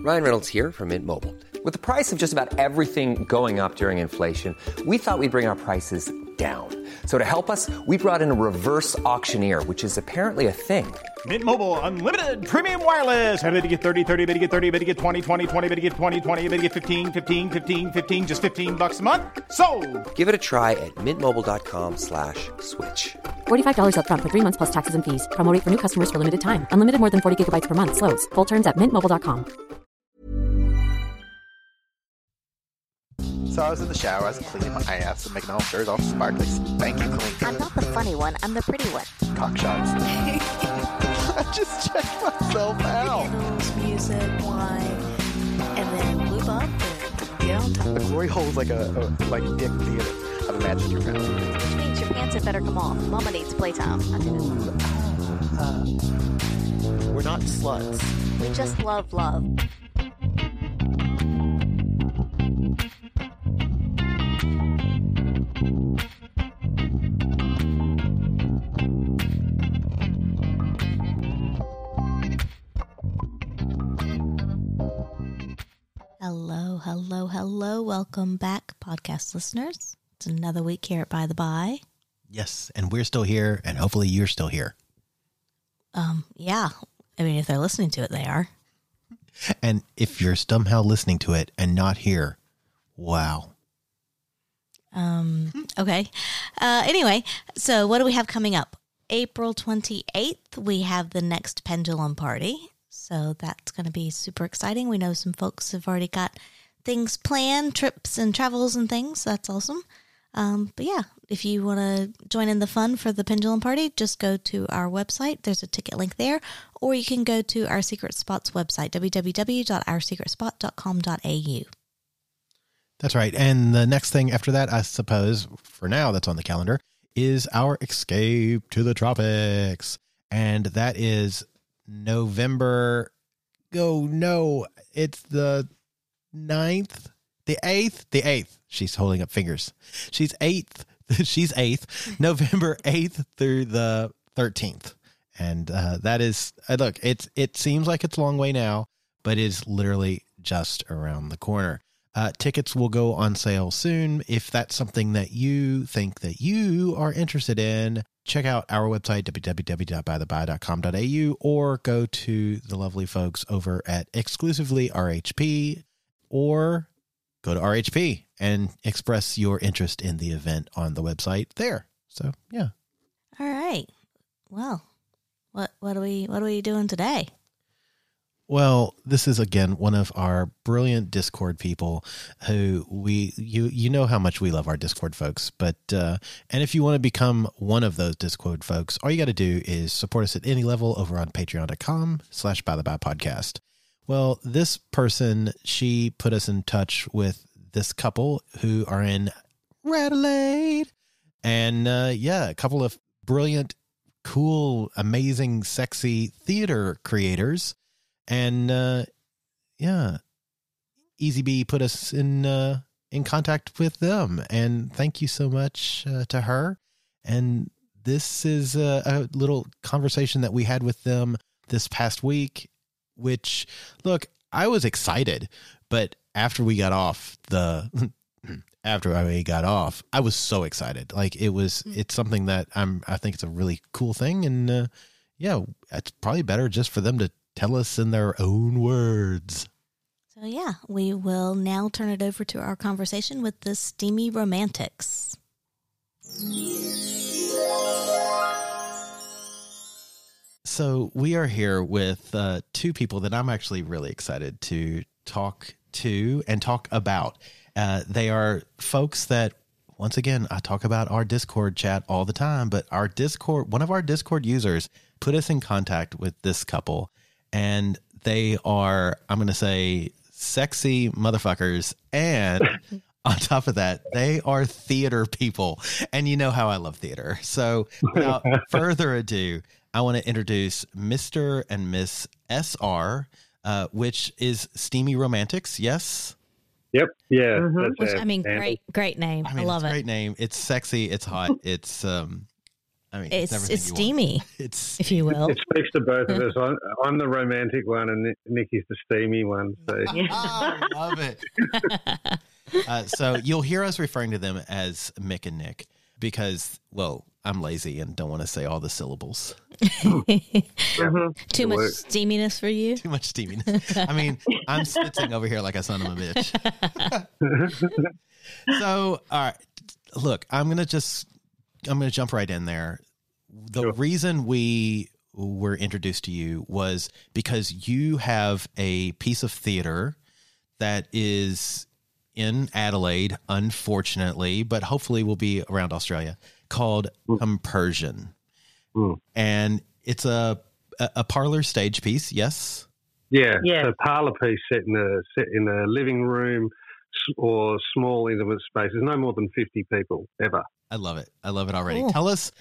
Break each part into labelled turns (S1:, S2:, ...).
S1: Ryan Reynolds here from Mint Mobile. With the price of just about everything going up during inflation, we thought we'd bring our prices down. So to help us, we brought in a reverse auctioneer, which is apparently a thing.
S2: Mint Mobile Unlimited Premium Wireless. How to get 30, 30, bit to get 30, bit to get 20, 20, 20, bit to get 20, 20, bit to get 15, 15, 15, 15, just $15 a month? Sold!
S1: Give it a try at mintmobile.com/switch.
S3: $45 up front for 3 months plus taxes and fees. Promo rate for new customers for limited time. Unlimited more than 40 gigabytes per month. Slows full terms at mintmobile.com.
S4: So I was in the shower, I was cleaning my ass and making all sure it's all sparkly, spanky clean.
S5: I'm not the funny one, I'm the pretty one.
S4: Cock shots. I just checked myself out.
S5: Candles, music, wine, and then lube up and get on top.
S4: The glory hole is like a dick theater. I've imagined your friends.
S5: Which means your pants had better come off. Mama needs playtime.
S4: We're not sluts.
S5: We just love love. Hello. Welcome back, podcast listeners. It's another week here at By the By.
S6: Yes, and we're still here, and hopefully you're still here.
S5: Yeah. I mean, if they're listening to it, they are.
S6: And if you're somehow listening to it and not here, wow.
S5: Okay. Anyway, so what do we have coming up? April 28th, we have the next Pendulum Party. So that's going to be super exciting. We know some folks have already got things planned, trips and travels and things. So that's awesome. But yeah, if you want to join in the fun for the Pendulum Party, just go to our website. There's a ticket link there. Or you can go to Our Secret Spots website, www.oursecretspot.com.au.
S6: That's right. And the next thing after that, I suppose, for now that's on the calendar, is our Escape to the Tropics. And that is November. Oh, no, it's the 9th, the 8th. She's holding up fingers. She's 8th, November 8th through the 13th. And that is, look, it seems like it's a long way now, but it is literally just around the corner. Tickets will go on sale soon. If that's something that you think that you are interested in, check out our website, www.bytheby.com.au, or go to the lovely folks over at Exclusively RHP, or go to RHP and express your interest in the event on the website there. So, yeah.
S5: All right. Well, what are we doing today?
S6: Well, this is, again, one of our brilliant Discord people who you know how much we love our Discord folks. But, and if you want to become one of those Discord folks, all you got to do is support us at any level over on patreon.com/bythebydpodcast. Well, this person, she put us in touch with this couple who are in Radelaide. And, a couple of brilliant, cool, amazing, sexy theater creators. And, Easy Bee put us in contact with them. And thank you so much to her. And this is a little conversation that we had with them this past week, which, look, I was excited, but after we got off, I was so excited. Like it's something that I think it's a really cool thing. And, it's probably better just for them to tell us in their own words.
S5: So yeah, we will now turn it over to our conversation with the Steamy Romantics.
S6: So we are here with two people that I'm actually really excited to talk to and talk about. They are folks that, once again, I talk about our Discord chat all the time, but one of our Discord users put us in contact with this couple. And they are, I'm going to say, sexy motherfuckers. And on top of that, they are theater people. And you know how I love theater. So without further ado, I want to introduce Mr. and Miss SR, which is Steamy Romantics. Yes?
S7: Yep. Yeah.
S5: Which, I mean, great name. I love it.
S6: Great name. It's sexy. It's hot. It's, I mean,
S5: It's
S6: everything you want.
S5: steamy,
S6: It's
S5: if you will.
S7: It speaks to both of us. I'm the romantic one, and Nikki's the steamy one. So
S6: I love it. So you'll hear us referring to them as Mick and Nick because, well, I'm lazy and don't want to say all the syllables.
S5: Too much
S7: work.
S5: steaminess for you?
S6: Too much steaminess. I mean, I'm spitzing over here like a son of a bitch. So, all right, look, I'm going to jump right in there. The reason we were introduced to you was because you have a piece of theater that is in Adelaide, unfortunately, but hopefully will be around Australia, called Compersion. And it's a parlor stage piece, yes?
S7: yeah. So parlour piece set in a living room or small intimate spaces, no more than 50 people ever.
S6: I love it. I love it already.
S5: Cool.
S6: Tell us,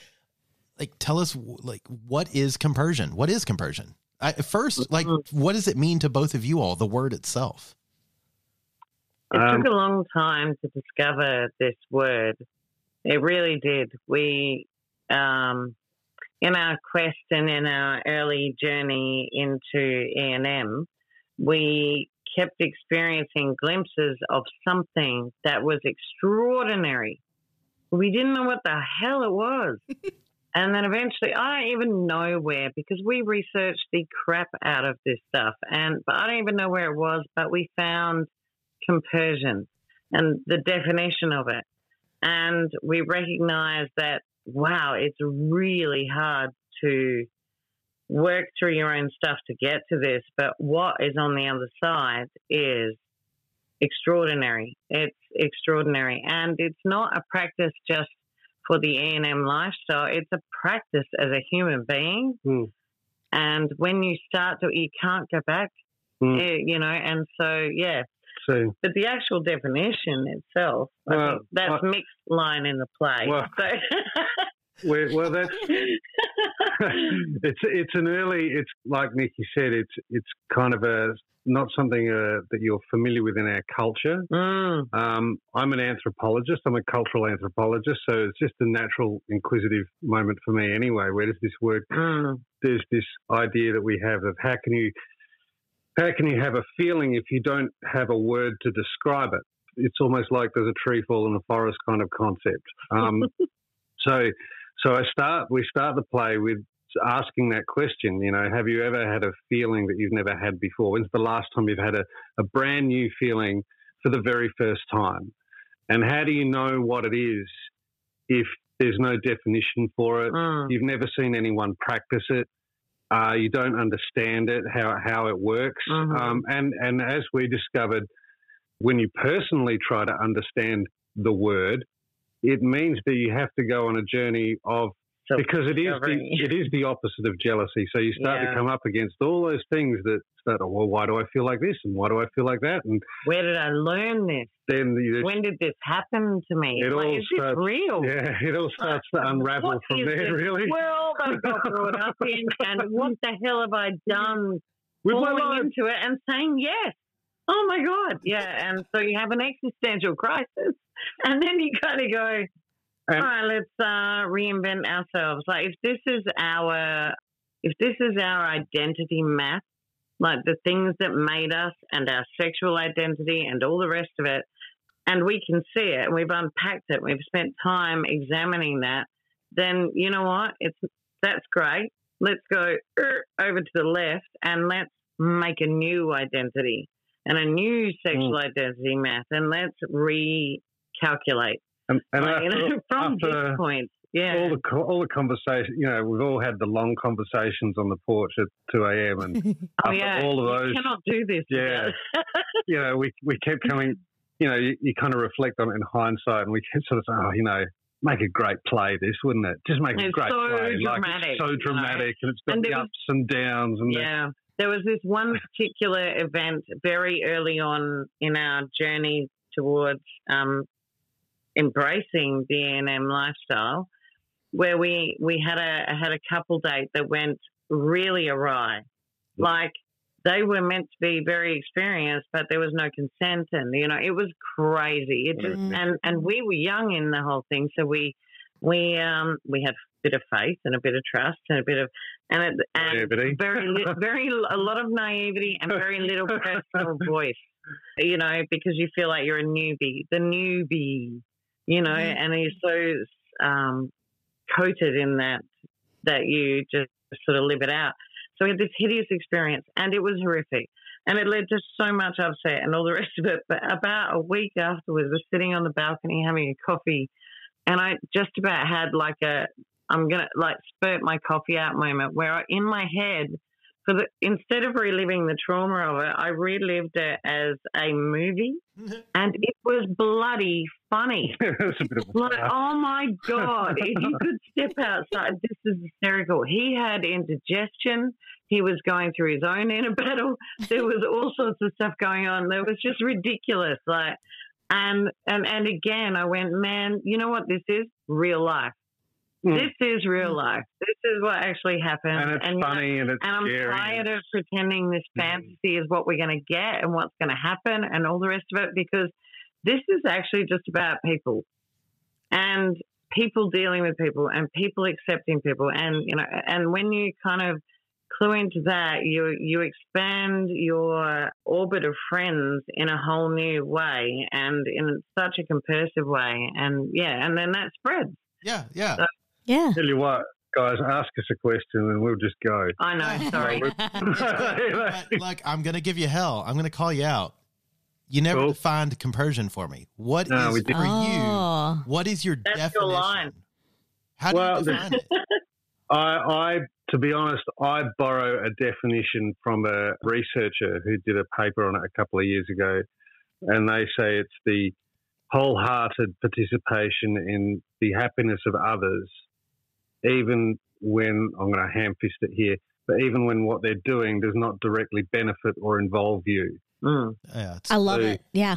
S6: what is Compersion? What is Compersion? First, what does it mean to both of you all, the word itself?
S8: It took a long time to discover this word. It really did. We, in our quest and in our early journey into E&M, we kept experiencing glimpses of something that was extraordinary. We didn't know what the hell it was. And then eventually, I don't even know where, because we researched the crap out of this stuff. But I don't even know where it was, but we found compersion and the definition of it. And we recognized that, wow, it's really hard to work through your own stuff to get to this, but what is on the other side is extraordinary. It's extraordinary. And it's not a practice just for the E&M lifestyle. It's a practice as a human being. And when you start to, you can't go back, and so, yeah.
S7: So,
S8: but the actual definition itself, I think that's Mick's line in the play.
S7: Well, that's it's like Nikki said, it's kind of not something that you're familiar with in our culture. I'm an anthropologist. I'm a cultural anthropologist, so it's just a natural inquisitive moment for me anyway. Where does this work? There's this idea that we have of how can you have a feeling if you don't have a word to describe it? It's almost like there's a tree fall in the forest kind of concept. So we start the play with asking that question, have you ever had a feeling that you've never had before? When's the last time you've had a brand new feeling for the very first time? And how do you know what it is if there's no definition for it? You've never seen anyone practice it. You don't understand it, how it works. And as we discovered, when you personally try to understand the word, it means that you have to go on a journey of, because it is the opposite of jealousy. So you start to come up against all those things that start, well, why do I feel like this? And why do I feel like that? And
S8: where did I learn this?
S7: Then
S8: when did this happen to me?
S7: Is
S8: this real?
S7: Yeah, it all starts to unravel from there, really.
S8: Well, I got brought up in, and what the hell have I done falling into it and saying yes? Oh, my God. Yeah, and so you have an existential crisis, and then you kind of go, all right, let's reinvent ourselves. Like if this is our identity map, like the things that made us and our sexual identity and all the rest of it, and we can see it and we've unpacked it, we've spent time examining that, then you know what? That's great. Let's go over to the left and let's make a new identity and a new sexual identity map, and let's recalculate.
S7: And
S8: from this point,
S7: all the conversations, we've all had the long conversations on the porch at 2 a.m. and all of those.
S8: You cannot do this.
S7: Yeah, we kept coming. You kind of reflect on it in hindsight, and we kept sort of saying, make a great play, this, wouldn't it? Just make a great play.
S8: Dramatic,
S7: it's so dramatic, and it's got the ups and downs. And
S8: there was this one particular event very early on in our journey towards embracing the E&M lifestyle, where we had a couple date that went really awry. Like they were meant to be very experienced, but there was no consent, and it was crazy. It just and we were young in the whole thing, so we we had a bit of faith and a bit of trust and a bit of a lot of naivety and very little personal voice, you know, because you feel like you're a newbie, you know, and you're so coated in that you just sort of live it out. So we had this hideous experience, and it was horrific. And it led to so much upset and all the rest of it. But about a week afterwards, we're sitting on the balcony having a coffee, and I just about had like I'm going to like spurt my coffee out moment where in my head, instead of reliving the trauma of it, I relived it as a movie, and it was bloody funny.
S7: It was a bit of
S8: like, oh my God, if you could step outside, this is hysterical. He had indigestion. He was going through his own inner battle. There was all sorts of stuff going on. It was just ridiculous. Like, and again, I went, man, you know what this is? Real life. This is real life. This is what actually happened.
S7: And it's funny and it's
S8: I'm
S7: scary.
S8: tired of pretending this fantasy is what we're going to get and what's going to happen and all the rest of it, because this is actually just about people and people dealing with people and people accepting people. And, you know, and when you kind of clue into that, you expand your orbit of friends in a whole new way and in such a compersive way. And, yeah, and then that spreads.
S6: Yeah.
S8: So,
S5: Yeah.
S7: Tell you what, guys, ask us a question and we'll just go.
S8: I know, sorry.
S6: But, like, I'm going to give you hell. I'm going to call you out. You never defined compersion for me. What is for you? What is your definition?
S8: Your line.
S6: How do you define it?
S7: I, to be honest, I borrow a definition from a researcher who did a paper on it a couple of years ago, and they say it's the wholehearted participation in the happiness of others, even when, I'm going to ham-fist it here, but even when what they're doing does not directly benefit or involve you.
S6: Yeah,
S5: I love it. Yeah.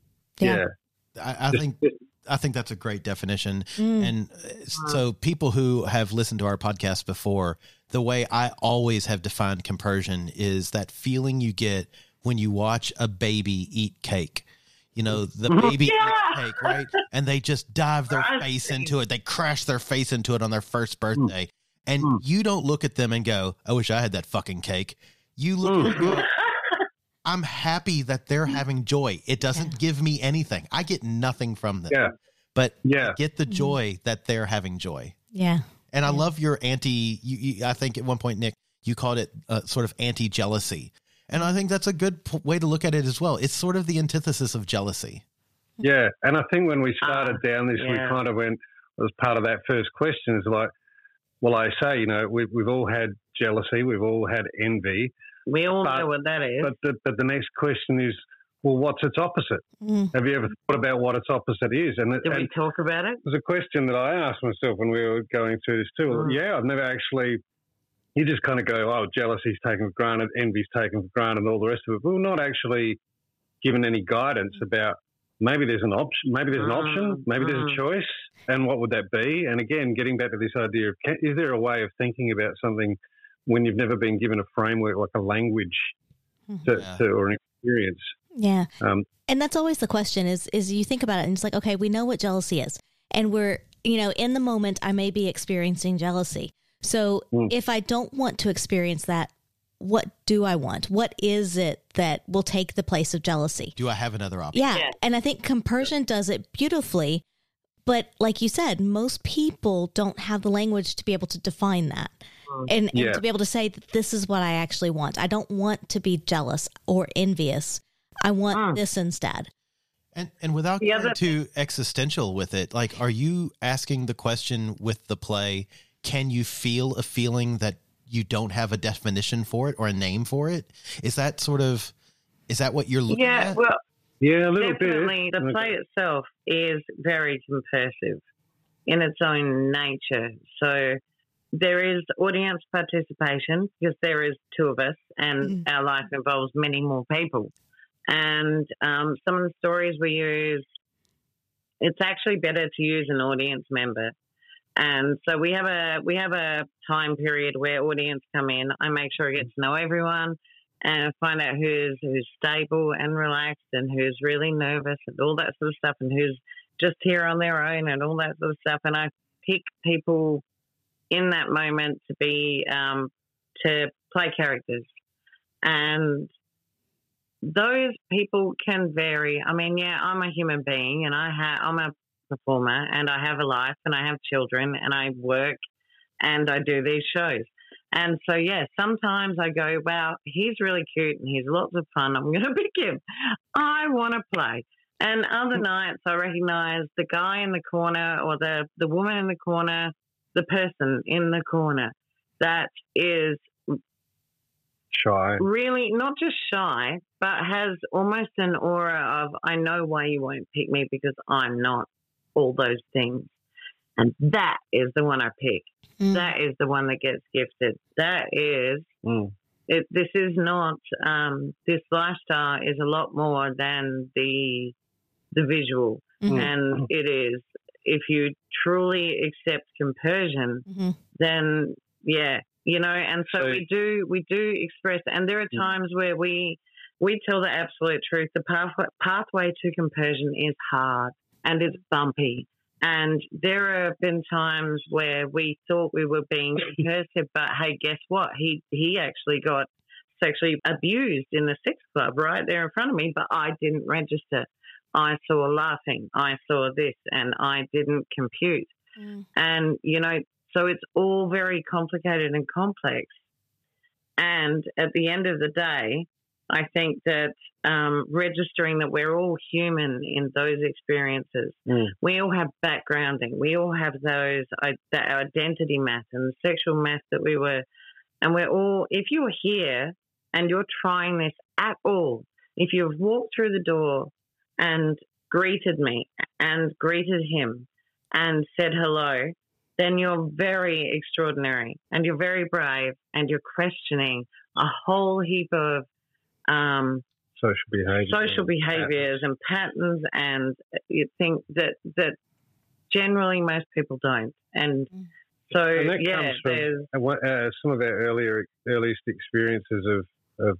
S6: I think that's a great definition. And so people who have listened to our podcast before, the way I always have defined compersion is that feeling you get when you watch a baby eat cake. You know, the baby eats cake, right? And they just dive their face into it. They crash their face into it on their first birthday. And you don't look at them and go, I wish I had that fucking cake. You look at them and go, I'm happy that they're having joy. It doesn't give me anything. I get nothing from them.
S7: Yeah.
S6: But I get the joy that they're having joy.
S5: Yeah.
S6: And I love your I think at one point, Nick, you called it sort of anti-jealousy. And I think that's a good way to look at it as well. It's sort of the antithesis of jealousy.
S7: Yeah. And I think when we started down this, we kind of went, as part of that first question, is like, well, I say, you know, we've all had jealousy. We've all had envy.
S8: We all know what that is.
S7: But the next question is, well, what's its opposite? Have you ever thought about what its opposite is? And
S8: Did we talk about it?
S7: It was a question that I asked myself when we were going through this too. Yeah, I've never actually, you just kind of go, oh, jealousy's taken for granted, envy's taken for granted, and all the rest of it. But we're not actually given any guidance about maybe there's an option, maybe there's a choice, and what would that be? And again, getting back to this idea of, is there a way of thinking about something when you've never been given a framework, like a language to or an experience?
S5: Yeah. And that's always the question is you think about it and it's like, okay, we know what jealousy is. And we're, you know, in the moment, I may be experiencing jealousy. So if I don't want to experience that, what do I want? What is it that will take the place of jealousy?
S6: Do I have another option?
S5: Yeah. And I think compersion does it beautifully. But like you said, most people don't have the language to be able to define that. And to be able to say that this is what I actually want. I don't want to be jealous or envious. I want this instead.
S6: And without getting too existential with it, like, are you asking the question with the play, can you feel a feeling that you don't have a definition for it or a name for it? Is that what you're looking at?
S8: Well,
S7: yeah, a little
S8: definitely.
S7: bit.
S8: The play itself is very compersive in its own nature. So there is audience participation because there is two of us and our life involves many more people. And some of the stories we use, it's actually better to use an audience member. And so we have a time period where audience come in. I make sure I get to know everyone and find out who's stable and relaxed and who's really nervous and all that sort of stuff and who's just here on their own and all that sort of stuff. And I pick people in that moment to be to play characters, and those people can vary. I mean, yeah, I'm a human being, and I'm a performer, and I have a life, and I have children, and I work, and I do these shows. And so, yeah, sometimes I go, wow, he's really cute and he's lots of fun. I'm going to pick him. I want to play. And other nights I recognise the guy in the corner or the woman in the corner, the person in the corner that is
S7: shy.
S8: Really not just shy, but has almost an aura of, I know why you won't pick me because I'm not all those things. And that is the one I pick. That is the one that gets gifted. That is, this is not, this lifestyle is a lot more than the visual. And it is, if you truly accept compersion, then, yeah, you know, and so we do express, and there are times where we tell the absolute truth. The pathway to compersion is hard and it's bumpy. And there have been times where we thought we were being compulsive, but hey, guess what? He actually got sexually abused in the sex club right there in front of me, but I didn't register. I saw laughing. I saw this, and I didn't compute. And, you know, so it's all very complicated and complex. And at the end of the day, I think that registering that we're all human in those experiences. We all have backgrounding. We all have those, that identity math and the sexual math that we were. And we're all, if you're here and you're trying this at all, if you've walked through the door and greeted me and greeted him and said hello, then you're very extraordinary and you're very brave and you're questioning a whole heap of social behaviors and patterns, and you think that generally most people don't. And so,
S7: and that comes from some of our earliest experiences of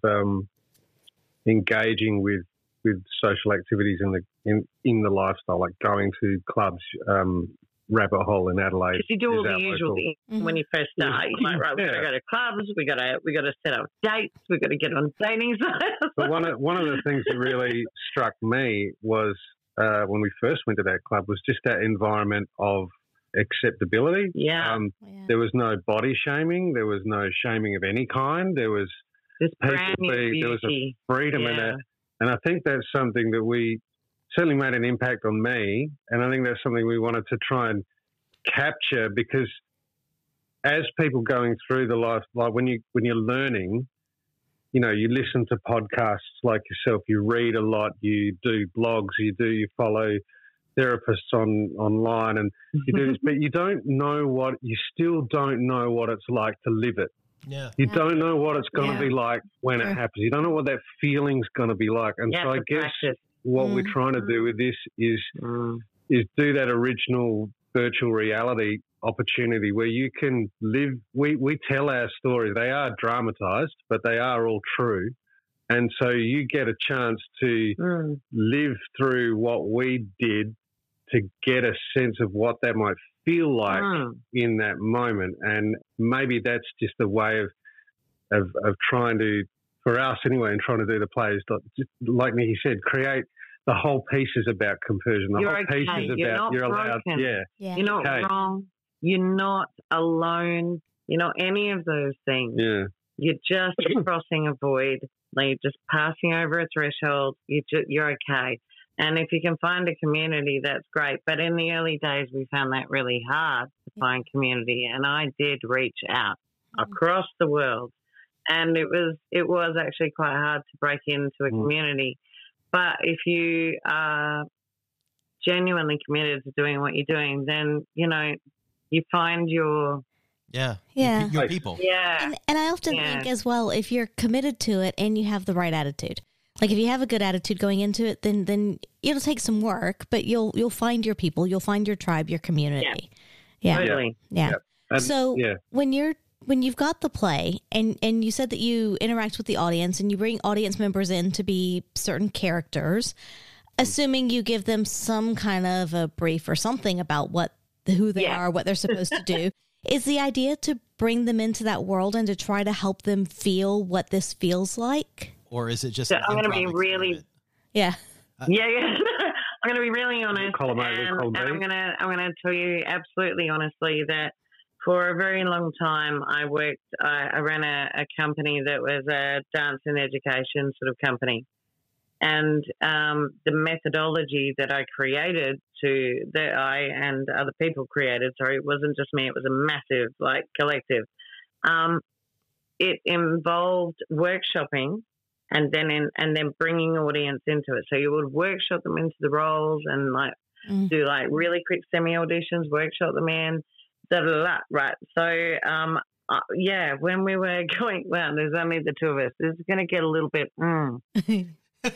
S7: engaging with social activities in the lifestyle, like going to clubs. Rabbit Hole in Adelaide.
S8: Because you do all the usual things when you first start. You're like, right, we've got to go to clubs, we got to set up dates, we've got to get on dating sites.
S7: But one of the things that really struck me was when we first went to that club was just that environment of acceptability. There was no body shaming, there was no shaming of any kind. There was
S8: this
S7: there was a freedom in it, and I think that's something that we certainly made an impact on me, and I think that's something we wanted to try and capture, because as people going through the life, like when you're learning, you know, you listen to podcasts like yourself, you read a lot, you do blogs, you follow therapists online, and you do this, but you still don't know what it's like to live it. You don't know what it's going to be like when it happens. You don't know what that feeling's going to be like, and so I guess what we're trying to do with this is do that original virtual reality opportunity where you can live. We tell our stories. They are dramatized, but they are all true. And so you get a chance to live through what we did to get a sense of what that might feel like in that moment. And maybe that's just a way of trying to, for us anyway, and trying to do the plays, like Nikki said, create the whole piece is about compersion. The whole piece is about you're allowed. You're not wrong.
S8: You're not alone. You're not any of those things. You're just crossing a void. Like you're just passing over a threshold. You're okay. And if you can find a community, that's great. But in the early days, we found that really hard to find community. And I did reach out across the world. And it was actually quite hard to break into a community. But if you are genuinely committed to doing what you're doing, then, you know, you find your
S6: people.
S5: And I often think as well, if you're committed to it and you have the right attitude, like if you have a good attitude going into it, then it'll take some work, but you'll find your people, you'll find your tribe, your community.
S8: Totally.
S5: So when you've got the play and you said that you interact with the audience and you bring audience members in to be certain characters, assuming you give them some kind of a brief or something about what who they are, what they're supposed to do. Is the idea to bring them into that world and to try to help them feel what this feels like?
S6: Or is it just
S8: So I'm going to be really...
S5: Yeah.
S8: I'm going to be really honest, and I'm going to tell you absolutely honestly that for a very long time I ran a company that was a dance and education sort of company, and the methodology that I created that I and other people created. Sorry, it wasn't just me; it was a massive collective. It involved workshopping. And then bringing audience into it. So you would workshop them into the roles and do really quick semi auditions, workshop them in, right? So when we were going, well, there's only the two of us. This is going to get a little bit. We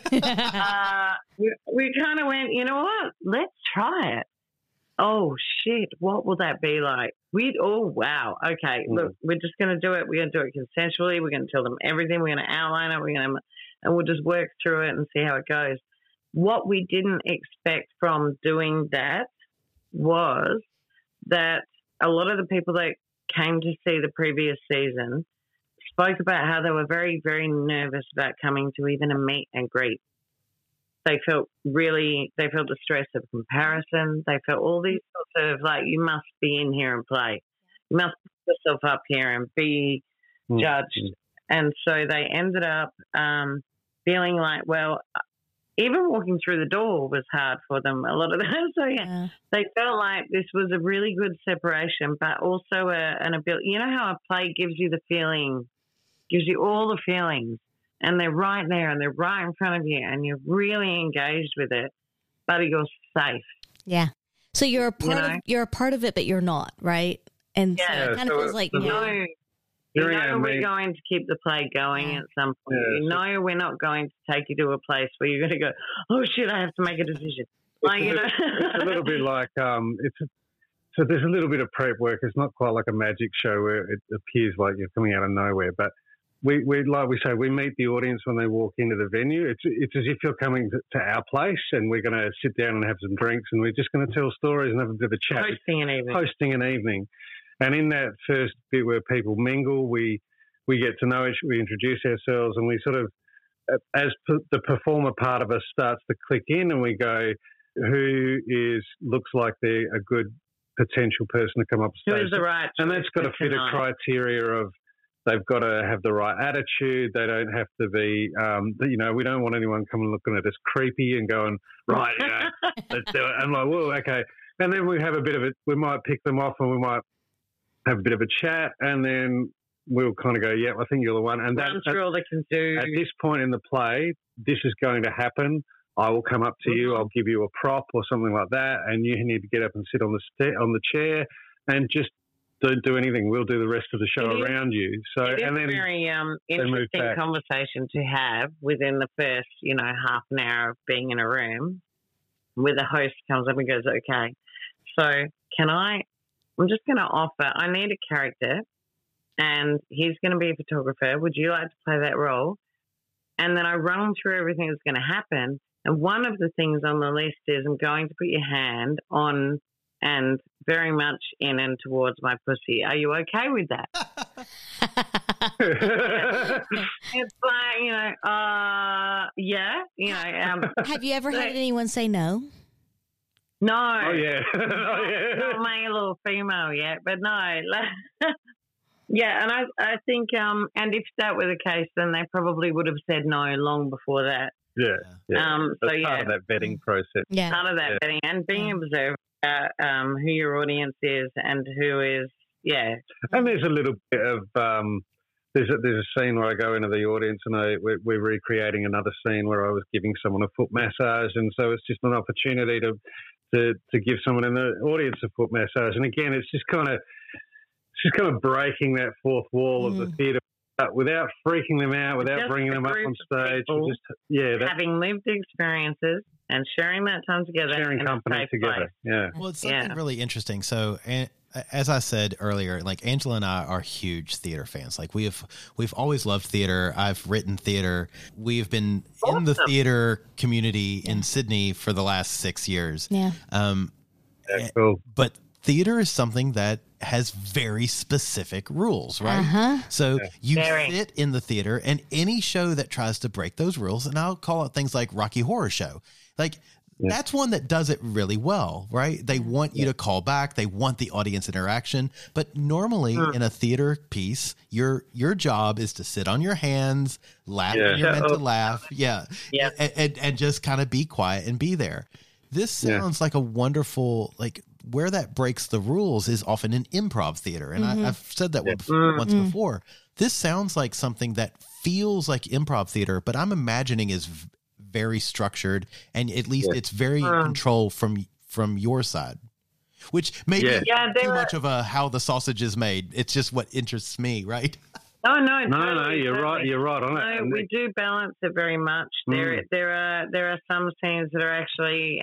S8: kind of went, you know what? Let's try it. Oh shit! What will that be like? Wow. Okay, look, we're just going to do it. We're going to do it consensually. We're going to tell them everything. We're going to outline it. And we'll just work through it and see how it goes. What we didn't expect from doing that was that a lot of the people that came to see the previous season spoke about how they were very, very nervous about coming to even a meet and greet. They felt the stress of comparison. They felt all these sorts of you must be in here and play. You must put yourself up here and be judged. And so they ended up feeling like, well, even walking through the door was hard for them, a lot of them. So, they felt like this was a really good separation, but also an ability. You know how a play gives you the feeling, gives you all the feelings, and they're right there and they're right in front of you and you're really engaged with it, but you're safe.
S5: Yeah. So you're a part of it, but you're not, right? And so it kind of feels like, we're going to keep the play going at some point. Yeah, we're not going to take you to a place where you're going to go, oh shit, I have to make a decision.
S7: It's a little bit like so there's a little bit of prep work. It's not quite like a magic show where it appears like you're coming out of nowhere, but we like we say, we meet the audience when they walk into the venue. It's as if you're coming to our place and we're going to sit down and have some drinks and we're just going to tell stories and have a bit of a chat. Hosting an evening. And in that first bit where people mingle, we get to know we introduce ourselves, and we sort of, as the performer part of us starts to click in, and we go, who looks like they're a good potential person to come up stage.
S8: Who is the right?
S7: And that's got to fit a criteria of they've got to have the right attitude. They don't have to be, we don't want anyone coming looking at us creepy and going, right, let's do it. I'm like, whoa, okay. And then we have we might pick them off and we might have a bit of a chat, and then we'll kind of go, yeah, I think you're the one. And
S8: run through all they can do.
S7: At this point in the play, this is going to happen. I will come up to you. I'll give you a prop or something like that, and you need to get up and sit on the chair and just don't do anything. We'll do the rest of the show around you. So,
S8: it is a very interesting conversation to have within the first, half an hour of being in a room, where the host comes up and goes, okay, so I'm just going to offer, I need a character and he's going to be a photographer. Would you like to play that role? And then I run through everything that's going to happen. And one of the things on the list is I'm going to put your hand on and very much in and towards my pussy. Are you okay with that? It's like,
S5: have you ever had anyone say no?
S8: No.
S7: Oh, yeah.
S8: Not male or female yet, but no. Yeah, and I think, and if that were the case, then they probably would have said no long before that.
S7: Yeah.
S8: That's
S7: part of that vetting process.
S5: Yeah.
S8: Part of that vetting and being observed who your audience is and who is,
S7: And there's a little bit of, there's a scene where I go into the audience and we're recreating another scene where I was giving someone a foot massage, and so it's just an opportunity to give someone in the audience a foot massage. And again, it's just kind of breaking that fourth wall of the theatre, without freaking them out, without
S8: just
S7: bringing them up on stage.
S8: Having lived experiences and sharing that time together.
S7: Sharing company together, yeah.
S6: Well, it's something really interesting. So, as I said earlier, like Angela and I are huge theater fans. Like we've always loved theater. I've written theater. We've been in the theater community in Sydney for the last 6 years.
S5: Yeah.
S7: Cool.
S6: But theater is something that has very specific rules, right? So you sit in the theater, and any show that tries to break those rules, and I'll call it things like Rocky Horror Show, like that's one that does it really well, right? They want you to call back. They want the audience interaction. But normally in a theater piece, your job is to sit on your hands, laugh when you're meant to laugh. And just kind of be quiet and be there. This sounds like a wonderful, like, where that breaks the rules is often in improv theater. And I've said that once before. This sounds like something that feels like improv theater, but I'm imagining is very structured, and at least it's very in control from your side, which may be too much of a how the sausage is made. It's just what interests me, right?
S8: No,
S7: you're right. You're right on it.
S8: No, we do balance it very much. There are some scenes that are actually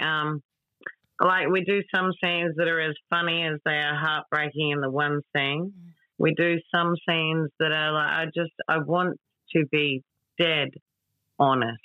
S8: like we do some scenes that are as funny as they are heartbreaking in the one scene. We do some scenes that are like I want to be dead honest.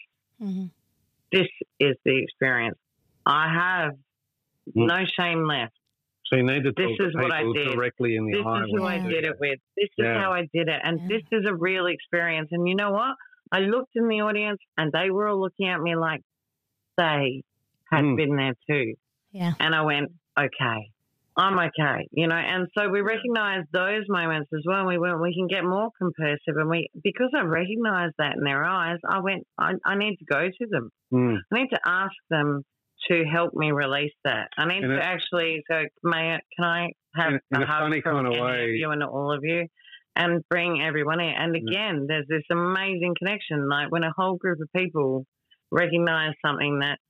S8: This is the experience. I have no shame left.
S7: So you need to talk
S8: this is
S7: to
S8: what I
S7: people
S8: did.
S7: directly in the eye.
S8: This is who I did it with. This is how I did it. And this is a real experience. And you know what? I looked in the audience and they were all looking at me like they had been there too.
S5: Yeah.
S8: And I went, okay, I'm okay. You know, and so we recognized those moments as well. We can get more compersive. And because I recognized that in their eyes, I went, I need to go to them. I need to ask them to help me release that. I need to actually go, can I have a hug from any of you and all of you and bring everyone in? And again, there's this amazing connection. Like when a whole group of people recognize something that,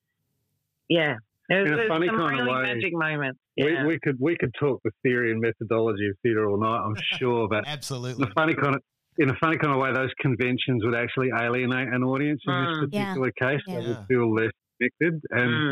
S8: there's some really magic moments. Yeah.
S7: We could talk the theory and methodology of theatre all night, I'm sure, but
S6: absolutely.
S7: In a funny kind of way, those conventions would actually alienate an audience in this particular case. They would feel less connected,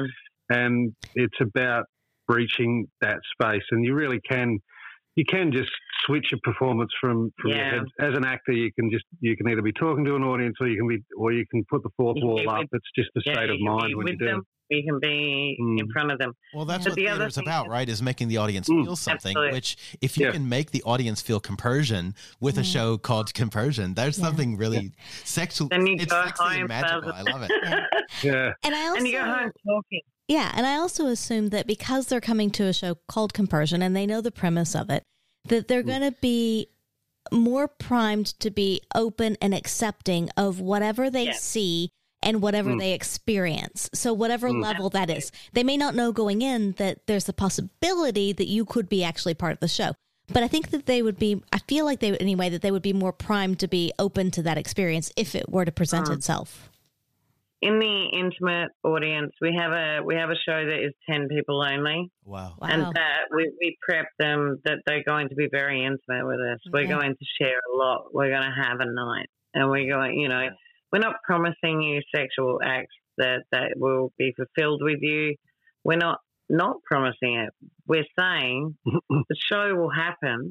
S7: and it's about breaching that space. And you really can just switch your performance from your head. As an actor, you can either be talking to an audience, or you can put the fourth wall up. It's just a state of mind when you do it.
S8: We can be in front of them.
S6: Well, that's what theater's about, right? Is making the audience feel something. Absolutely. Which, if you can make the audience feel compersion with a show called Compersion, there's something really sexual. It's sexy and magical. I love it.
S8: And you go home talking.
S5: Yeah, and I also assume that because they're coming to a show called Compersion and they know the premise of it, that they're going to be more primed to be open and accepting of whatever they see and whatever they experience. So whatever level that is. They may not know going in that there's a possibility that you could be actually part of the show. But I think that they would be, I feel like they would anyway, that they would be more primed to be open to that experience if it were to present itself.
S8: In the intimate audience, we have a show that is 10 people only.
S6: Wow.
S8: And that we prep them that they're going to be very intimate with us. Okay. We're going to share a lot. We're going to have a night. And we're going, we're not promising you sexual acts that will be fulfilled with you. We're not promising it. We're saying the show will happen,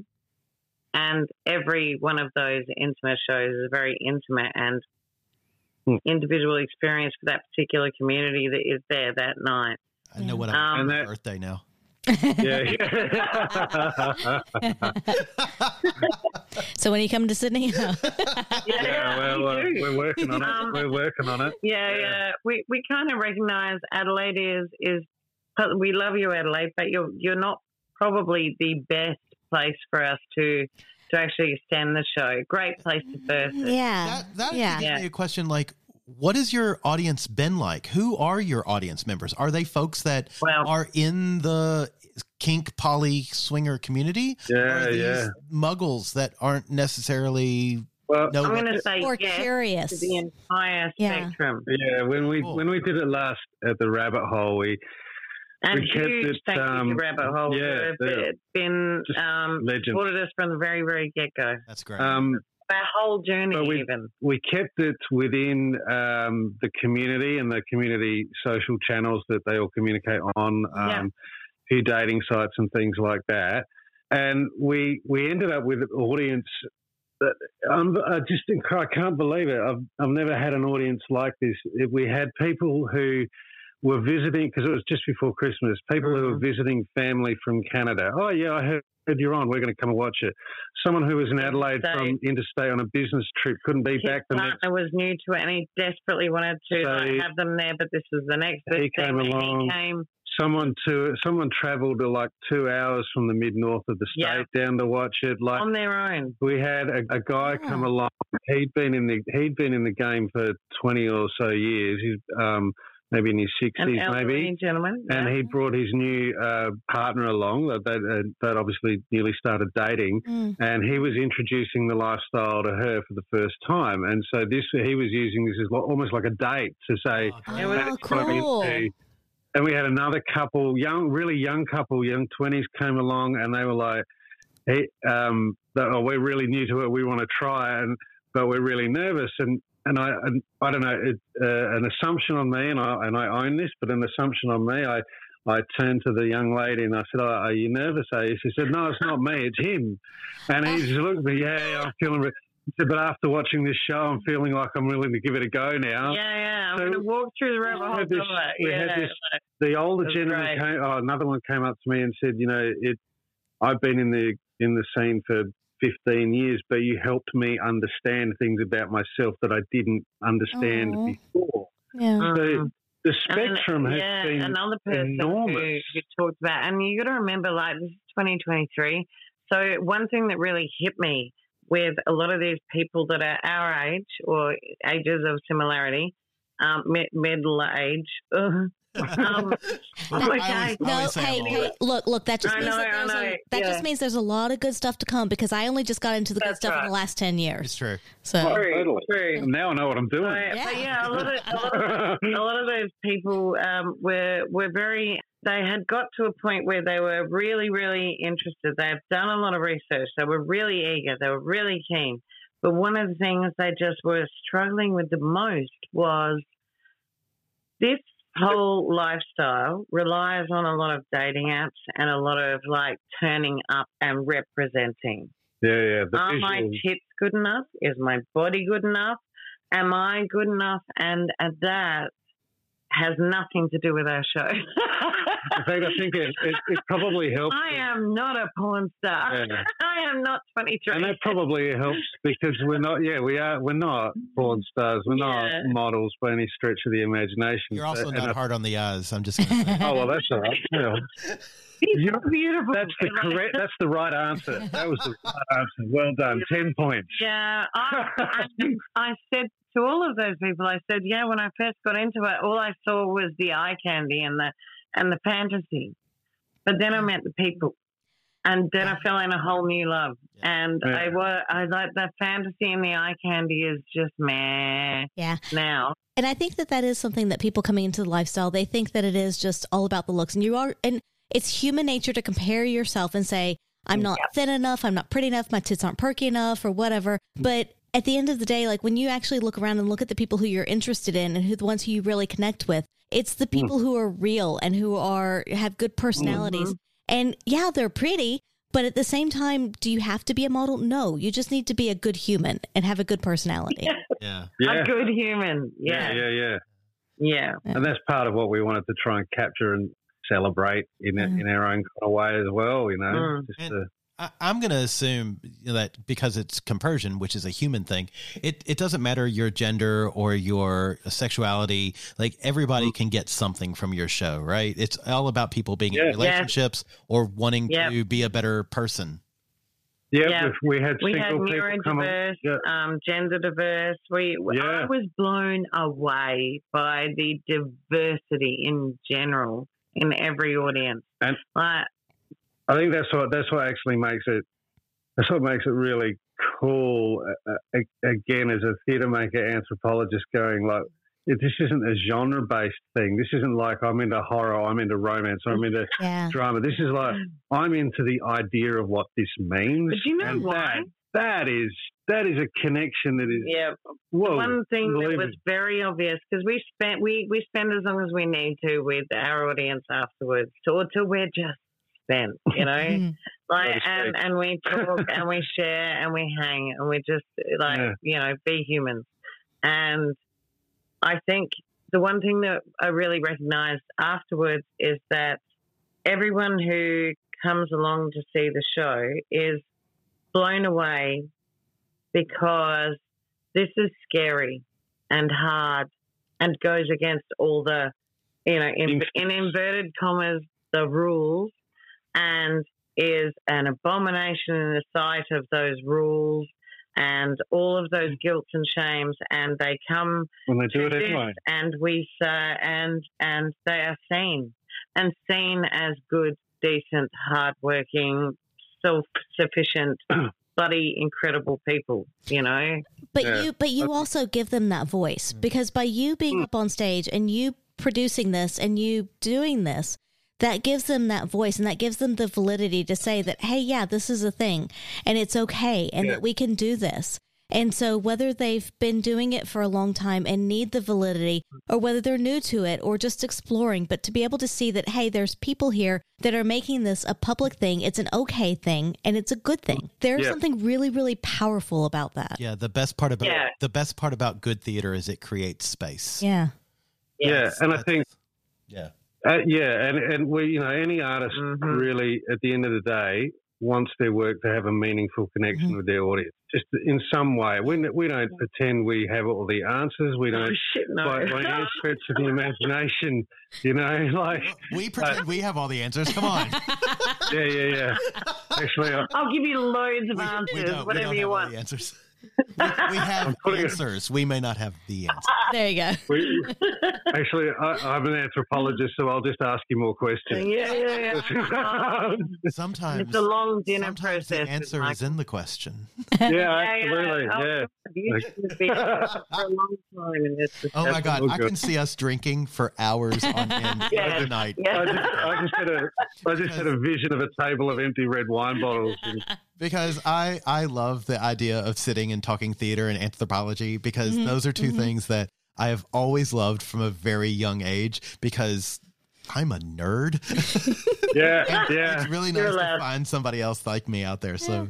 S8: and every one of those intimate shows is a very intimate and individual experience for that particular community that is there that night.
S6: I know what I'm on my birthday now.
S5: So when you come to Sydney?
S7: We're working on it. We're working on it.
S8: We kind of recognise Adelaide is we love you, Adelaide, but you're not probably the best place for us to actually extend the show. Great place to birth it.
S5: Yeah.
S6: That gives me a question like, what has your audience been like? Who are your audience members? Are they folks that are in the kink poly swinger community? Are these muggles that aren't necessarily
S8: I'm going to say
S5: more
S8: yes
S5: curious
S8: to the entire spectrum.
S7: Yeah, when we did it last at the Rabbit Hole, we
S8: huge thank you to Rabbit Hole. It's been supported us from the very, very get-go.
S6: That's great.
S8: Our whole journey,
S7: we kept it within the community and the community social channels that they all communicate on, few dating sites and things like that. And we ended up with an audience that I can't believe it. I've never had an audience like this. We had people who were visiting, because it was just before Christmas, people who were visiting family from Canada. Oh, yeah, I heard you're on. We're going to come and watch it. Someone who was in Adelaide from interstate on a business trip couldn't be back the next.
S8: I was new to it, and he desperately wanted to have them there, but this was the next
S7: he came along. Someone travelled to like 2 hours from the mid-north of the state down to watch it. Like
S8: on their own.
S7: We had a guy come along. He'd been in the game for 20 or so years. He's maybe in his 60s, maybe.
S8: Gentleman,
S7: and he brought his new partner along. They'd obviously newly started dating, and he was introducing the lifestyle to her for the first time. And so he was using this as almost like a date to say,
S5: cool.
S7: And we had another couple, really young couple, young 20s, came along, and they were like, "Hey, we're really new to it. We want to try, but we're really nervous." And I don't know, an assumption on me, and I own this, but an assumption on me. I turned to the young lady and I said, "Are you nervous?" She said, "No, it's not me, it's him." And he just looked at me, "Yeah, I'm feeling." He said, "But after watching this show, I'm feeling like I'm willing to give it a go now."
S8: Yeah. I'm going to walk through the rabbit hole.
S7: The older gentleman another one came up to me and said, "I've been in the scene for 15 years, but you helped me understand things about myself that I didn't understand before."
S5: Yeah.
S7: So the spectrum has been
S8: another person
S7: enormous.
S8: who talked about, and you got to remember, like, this is 2023. So one thing that really hit me with a lot of these people that are our age or ages of similarity, middle age. Okay.
S5: No, hey, look, that just means means there's a lot of good stuff to come, because I only just got into the good stuff in the last 10 years.
S6: It's true.
S5: So
S7: True. Now I know what I'm doing.
S8: But a lot of those people were very. They had got to a point where they were really, really interested. They've done a lot of research. They were really eager. They were really keen. But one of the things they just were struggling with the most was this whole lifestyle relies on a lot of dating apps and a lot of like turning up and representing.
S7: Yeah.
S8: Are my tits good enough? Is my body good enough? Am I good enough? And that has nothing to do with our show.
S7: In fact, I think it probably helps.
S8: I am not a porn star.
S7: Yeah.
S8: I am not 23.
S7: And that probably helps because we're not porn stars. We're not models by any stretch of the imagination.
S6: You're also not hard on the eyes. I'm just going to say.
S7: Oh, well, that's all right. Yeah.
S8: You're beautiful.
S7: That's the right answer. That was the right answer. Well done. 10 points.
S8: Yeah. I said to all of those people, I said, when I first got into it, all I saw was the eye candy and the fantasy. But then I met the people, and then I fell in a whole new love. And I like the fantasy and the eye candy is just meh.
S5: Yeah.
S8: Now.
S5: And I think that is something that people coming into the lifestyle, they think that it is just all about the looks, and it's human nature to compare yourself and say, I'm not thin enough, I'm not pretty enough, my tits aren't perky enough or whatever. But at the end of the day, like when you actually look around and look at the people who you're interested in and the ones who you really connect with, it's the people who are real and who have good personalities. And they're pretty, but at the same time, do you have to be a model? No, you just need to be a good human and have a good personality.
S6: Yeah.
S8: A good human. Yeah.
S7: And that's part of what we wanted to try and capture and celebrate in our own kind of way as well,
S6: I'm going to assume that because it's compersion, which is a human thing, it doesn't matter your gender or your sexuality. Like everybody can get something from your show, right? It's all about people being in relationships or wanting to be a better person.
S7: Yeah, we had
S8: neurodiverse, gender diverse. I was blown away by the diversity in general in every audience.
S7: And I think that's what actually makes it. That's what makes it really cool. Again, as a theatre maker, anthropologist, going like, this isn't a genre-based thing. This isn't like I'm into horror, I'm into romance, or I'm into drama. This is like I'm into the idea of what this means.
S8: But you know why?
S7: That is a connection that is
S8: one thing that was very obvious, because we spend as long as we need to with our audience afterwards, or till we're just spent, and we talk and we share and we hang and we just be humans. And I think the one thing that I really recognised afterwards is that everyone who comes along to see the show is blown away because this is scary and hard and goes against all the, in inverted commas, the rules, and is an abomination in the sight of those rules and all of those guilts and shames, and they come
S7: when they do it anyway,
S8: and we and they are seen as good, decent, hardworking, self-sufficient, bloody incredible people.
S5: But you also give them that voice, because by you being up on stage and you producing this and you doing this, that gives them that voice, and that gives them the validity to say that, hey, yeah, this is a thing and it's okay, and that we can do this. And so whether they've been doing it for a long time and need the validity, or whether they're new to it or just exploring, but to be able to see that, hey, there's people here that are making this a public thing. It's an okay thing, and it's a good thing. There's something really, really powerful about that.
S6: Yeah, the best part about good theater is it creates space.
S5: Yeah.
S7: Yeah, and I think and we, any artist really, at the end of the day, wants their work to have a meaningful connection with their audience, just in some way. We don't pretend we have all the answers. We don't, by any stretch of the imagination,
S6: we pretend we have all the answers. Come on.
S7: Yeah. Actually,
S8: I'll give you loads of answers, whatever you want.
S6: The answers. We have answers. We may not have the answer.
S5: There you go.
S7: Actually, I'm an anthropologist, so I'll just ask you more questions.
S8: Yeah.
S6: Sometimes
S8: it's a long dinner process.
S6: The answer is in the question.
S7: Yeah, absolutely. Yeah.
S8: For a long time in this discussion.
S6: Oh my God, I can see us drinking for hours on end every night.
S8: Yeah.
S7: I just had a vision of a table of empty red wine bottles.
S6: Because I love the idea of sitting and talking theater and anthropology, because those are two things that I have always loved from a very young age, because I'm a nerd.
S7: Yeah.
S6: It's really nice to find somebody else like me out there. So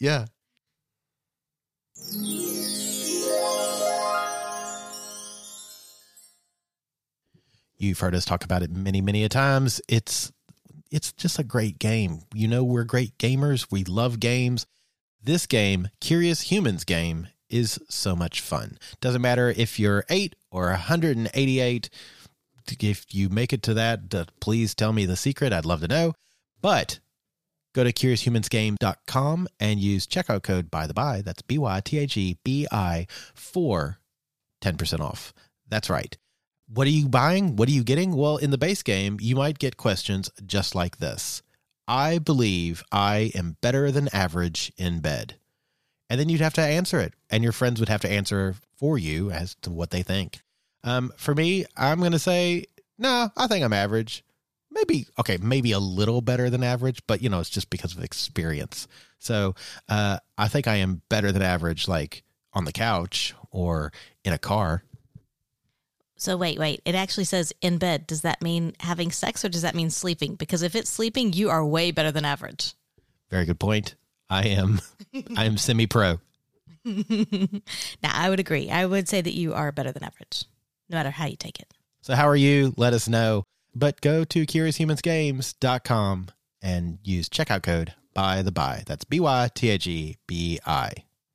S6: You've heard us talk about it many, many a times. It's just a great game. We're great gamers. We love games. This game, Curious Humans game, is so much fun. Doesn't matter if you're 8 or 188. If you make it to that, please tell me the secret. I'd love to know. But go to CuriousHumansGame.com and use checkout code BYTHEBY. That's BYTHEBI for 10% off. That's right. What are you buying? What are you getting? Well, in the base game, you might get questions just like this. I believe I am better than average in bed. And then you'd have to answer it, and your friends would have to answer for you as to what they think. For me, I'm going to say, no, I think I'm average. Maybe a little better than average, but it's just because of experience. So I think I am better than average, like on the couch or in a car.
S5: So wait. It actually says in bed. Does that mean having sex, or does that mean sleeping? Because if it's sleeping, you are way better than average.
S6: Very good point. I am semi-pro.
S5: Now, I would agree. I would say that you are better than average, no matter how you take it.
S6: So how are you? Let us know. But go to CuriousHumansGames.com and use checkout code BYTHEBY. That's BYTHEBI.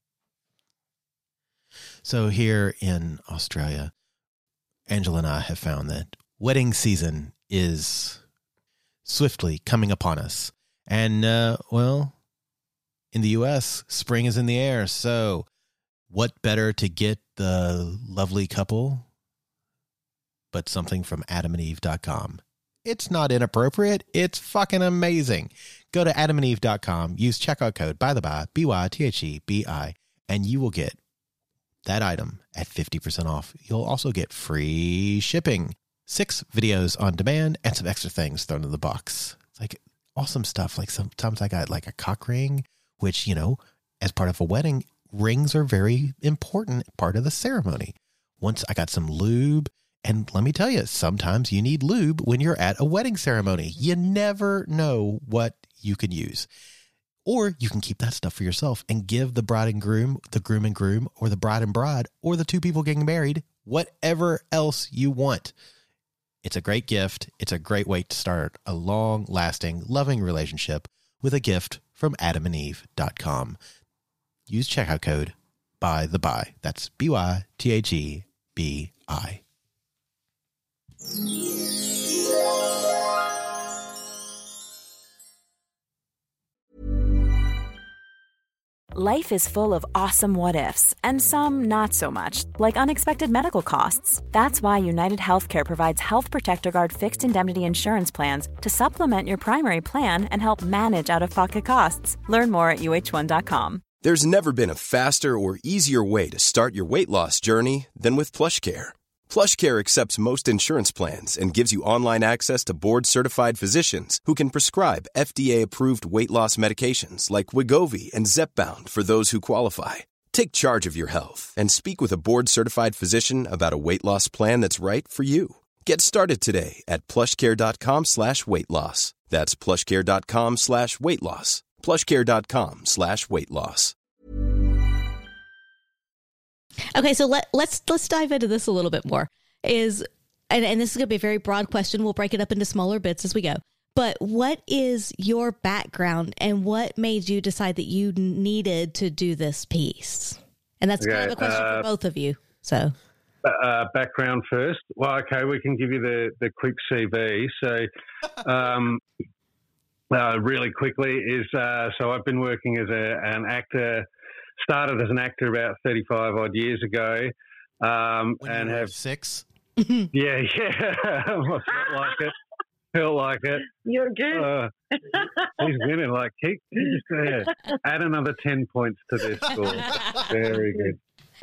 S6: So here in Australia, Angela and I have found that wedding season is swiftly coming upon us. And, in the U.S., spring is in the air. So what better to get the lovely couple but something from AdamandEve.com. It's not inappropriate. It's fucking amazing. Go to AdamandEve.com, use checkout code BYTHEBY, BYTHEBI, and you will get that item at 50% off. You'll also get free shipping, 6 videos on demand, and some extra things thrown in the box. It's like awesome stuff. Like sometimes I got like a cock ring, which, as part of a wedding, rings are very important part of the ceremony. Once I got some lube, and let me tell you, sometimes you need lube when you're at a wedding ceremony. You never know what you can use. Or you can keep that stuff for yourself and give the bride and groom, the groom and groom, or the bride and bride, or the two people getting married whatever else you want. It's a great gift. It's a great way to start a long-lasting, loving relationship with a gift from adamandeve.com. Use checkout code BYTHEBI. That's BYTHEBI.
S9: Life is full of awesome what-ifs, and some not so much, like unexpected medical costs. That's why United Healthcare provides Health Protector Guard fixed indemnity insurance plans to supplement your primary plan and help manage out-of-pocket costs. Learn more at UH1.com.
S10: There's never been a faster or easier way to start your weight loss journey than with PlushCare. PlushCare accepts most insurance plans and gives you online access to board-certified physicians who can prescribe FDA-approved weight loss medications like Wegovy and Zepbound for those who qualify. Take charge of your health and speak with a board-certified physician about a weight loss plan that's right for you. Get started today at plushcare.com/weight loss. That's plushcare.com/weight loss. plushcare.com/weight loss.
S5: Okay, so let's dive into this a little bit more. And this is going to be a very broad question. We'll break it up into smaller bits as we go. But what is your background and what made you decide that you needed to do this piece? And that's kind of a question for both of you. So,
S7: background first. Well, okay, we can give you the quick CV. So, really quickly is so I've been working as an actor. Started as an actor about 35 odd years ago, and have
S6: 6.
S7: Yeah, felt like it.
S8: You're good.
S7: These women keep just add another 10 points to this score. Very good.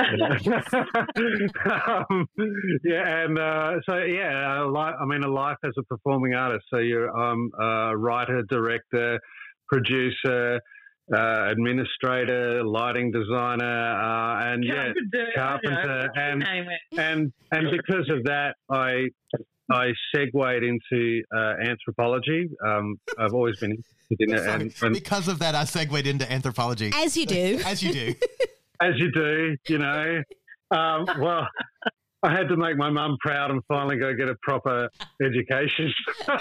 S7: A life as a performing artist. So I'm a writer, director, producer, administrator, lighting designer, and carpenter, and because of that, I segued into anthropology. I've always been interested in it, and
S6: because of that, I segued into anthropology.
S5: As you do,
S6: as you do,
S7: as you do. You know, well. I had to make my mum proud and finally go get a proper education.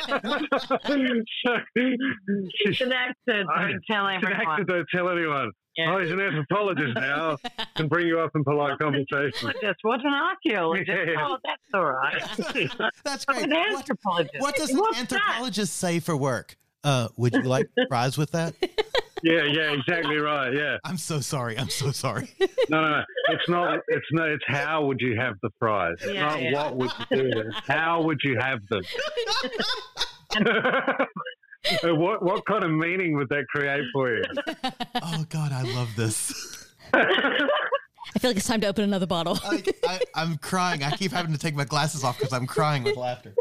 S8: She's an actor, don't tell everyone.
S7: She's an actor, don't tell anyone. Yeah. Oh, he's an anthropologist now. Can bring you up in polite conversation.
S8: Just what an archaeologist. Yeah. Oh, that's all right.
S6: That's great.
S8: An anthropologist.
S6: What does an anthropologist say for work? Would you like fries with that?
S7: Yeah, exactly right. Yeah.
S6: I'm so sorry.
S7: No. It's how would you have the fries? It's not what would you do with them. How would you have them? What kind of meaning would that create for you?
S6: Oh God, I love this.
S5: I feel like it's time to open another bottle.
S6: I'm crying. I keep having to take my glasses off because I'm crying with laughter.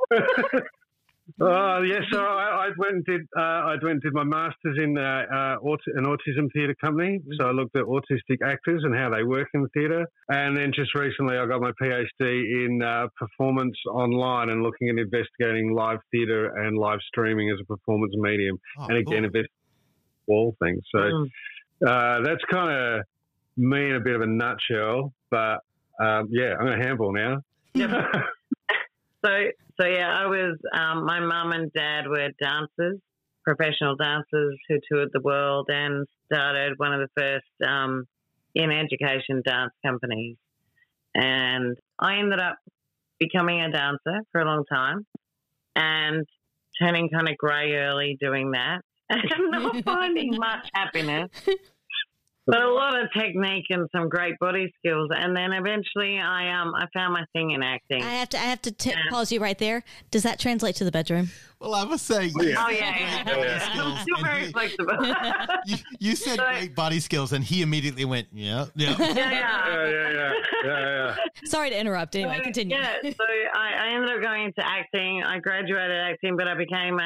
S7: Yes, so I went and did my master's in an autism theatre company. So I looked at autistic actors and how they work in the theatre. And then just recently I got my PhD in performance online and looking at investigating live theatre and live streaming as a performance medium. And again, investigating all things. So that's kind of me in a bit of a nutshell. But I'm going to handball now.
S8: Yep. So I was, my mum and dad were dancers, professional dancers who toured the world and started one of the first in education dance companies. And I ended up becoming a dancer for a long time and turning kind of grey early doing that and not finding much happiness. But a lot of technique and some great body skills, and then eventually I found my thing in acting.
S5: I have to pause you right there. Does that translate to the bedroom?
S6: Well, I must say,
S8: I'm still very flexible.
S6: You said great body skills, and he immediately went, yeah.
S5: Sorry to interrupt. Anyway, continue.
S8: Yeah, so I ended up going into acting. I graduated acting, but I became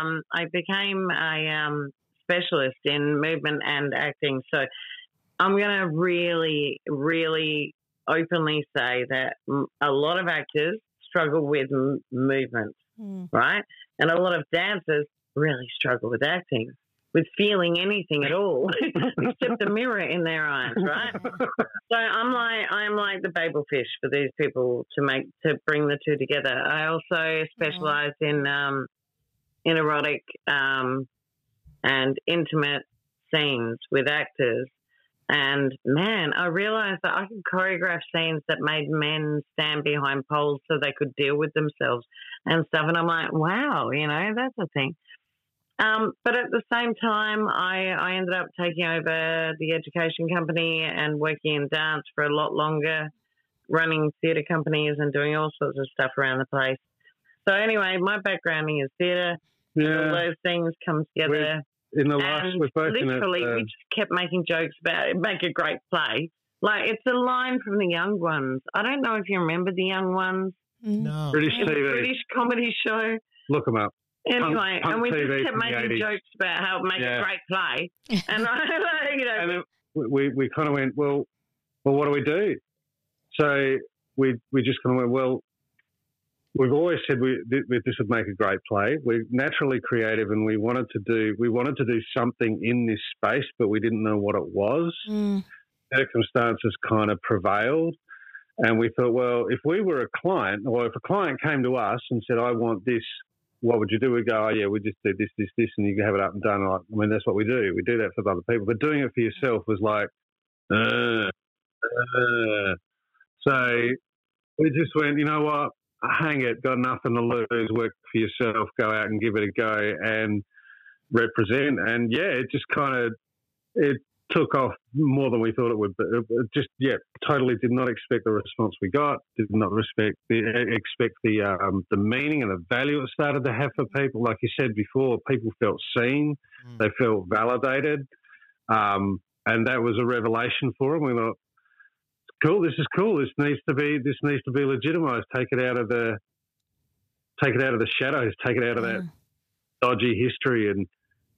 S8: a specialist in movement and acting. So I'm going to really, really openly say that a lot of actors struggle with movement, right? And a lot of dancers really struggle with acting, with feeling anything at all except a mirror in their eyes, right? So I'm like the Babel fish for these people to bring the two together. I also specialize in erotic and intimate scenes with actors. And, man, I realised that I could choreograph scenes that made men stand behind poles so they could deal with themselves and stuff. And I'm like, wow, that's a thing. But at the same time, I ended up taking over the education company and working in dance for a lot longer, running theatre companies and doing all sorts of stuff around the place. So anyway, my background is theatre. All those things come together.
S7: In the last, we're both
S8: literally, we just kept making jokes about it, make a great play. Like, it's a line from The Young Ones. I don't know if you remember The Young Ones.
S6: No.
S7: British TV.
S8: British comedy show.
S7: Look them up.
S8: Anyway,
S7: Punk
S8: and we
S7: TV
S8: just kept making
S7: 80s.
S8: jokes about how it makes a great play. And,
S7: And then we kind of went, well, what do we do? So we just kind of went, well, we've always said this would make a great play. We're naturally creative, and we wanted to do something in this space, but we didn't know what it was. Circumstances kind of prevailed, and we thought, well, if we were a client, or if a client came to us and said, "I want this," what would you do? We go, "Oh yeah, we just do this, and you can have it up and done." Like, I mean, that's what we do. We do that for other people, but doing it for yourself was like, so we just went, you know what? Hang it, got nothing to lose, work for yourself, go out and give it a go and represent. And it just it took off more than we thought it would. But it just, totally did not expect the response we got, did not expect the meaning and the value it started to have for people. Like you said before, people felt seen, they felt validated. And that was a revelation for them. We thought, cool, this is cool. This needs to be legitimized. Take it out of the shadows. Take it out of that dodgy history, and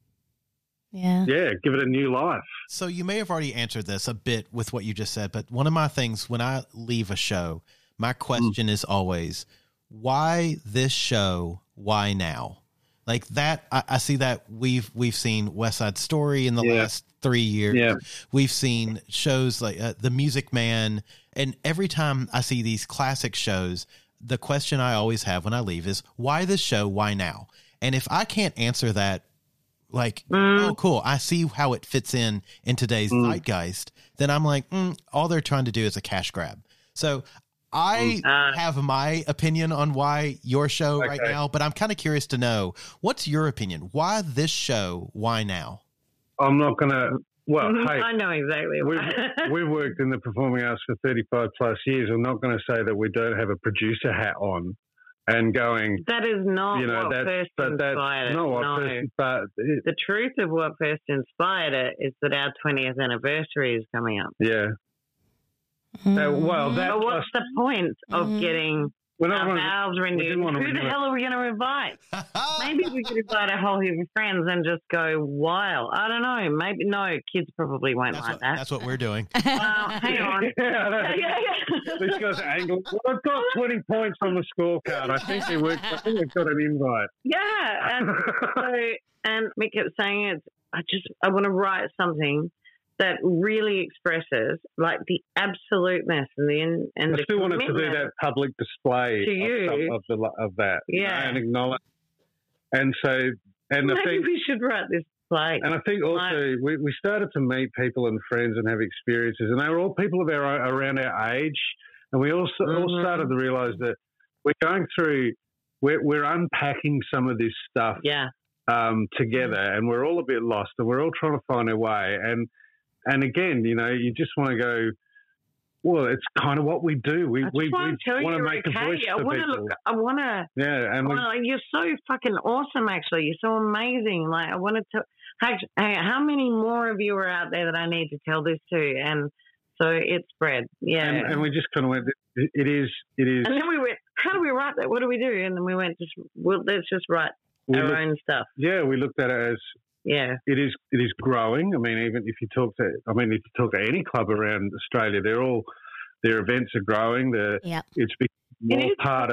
S7: give it a new life.
S6: So you may have already answered this a bit with what you just said, but one of my things when I leave a show, my question is always, why this show? Why now? Like that, I see that we've seen West Side Story in the last 3 years. Yeah. We've seen shows like The Music Man. And every time I see these classic shows, the question I always have when I leave is, why this show? Why now? And if I can't answer that, like, oh, cool, I see how it fits in today's zeitgeist, then I'm like, all they're trying to do is a cash grab. So I have my opinion on why your show right now, but I'm kind of curious to know, what's your opinion? Why this show? Why now?
S7: I'm not going to, hey.
S8: I know exactly why.
S7: We've worked in the performing arts for 35 plus years. I'm not going to say that we don't have a producer hat on and going.
S8: That is not what first inspired it.
S7: But
S8: the truth of what first inspired it is that our 20th anniversary is coming up.
S7: Yeah.
S8: But what's the point of getting our vows renewed? Who the hell are we going to invite? Maybe we could invite a whole heap of friends and just go wild. I don't know. Maybe kids probably won't that.
S6: That's what we're doing.
S8: Hang on.
S7: These guys are angling. Well, I've got 20 points on the scorecard. I think we've got an invite.
S8: Yeah, and Mick kept saying I want to write something that really expresses like the absoluteness and
S7: I still wanted to do that public display
S8: to you
S7: of that,
S8: and
S7: acknowledge. And so,
S8: maybe we should write this play.
S7: And I think also we started to meet people and friends and have experiences, and they were all people of around our age, and we all started to realise that we're unpacking some of this stuff, together, and we're all a bit lost, and we're all trying to find our way, And again, you just want to go, well, it's kind of what we do. We want to make a voice for people.
S8: You're so fucking awesome, actually. You're so amazing. Like, I wanted to, how many more of you are out there that I need to tell this to? And so it spread. Yeah.
S7: And we just kind of went, it is.
S8: And then we went, how do we write that? What do we do? And then we went, let's just write our own stuff.
S7: Yeah, we looked at it as, it is growing. I mean, even if you talk to any club around Australia, their events are growing. It's more part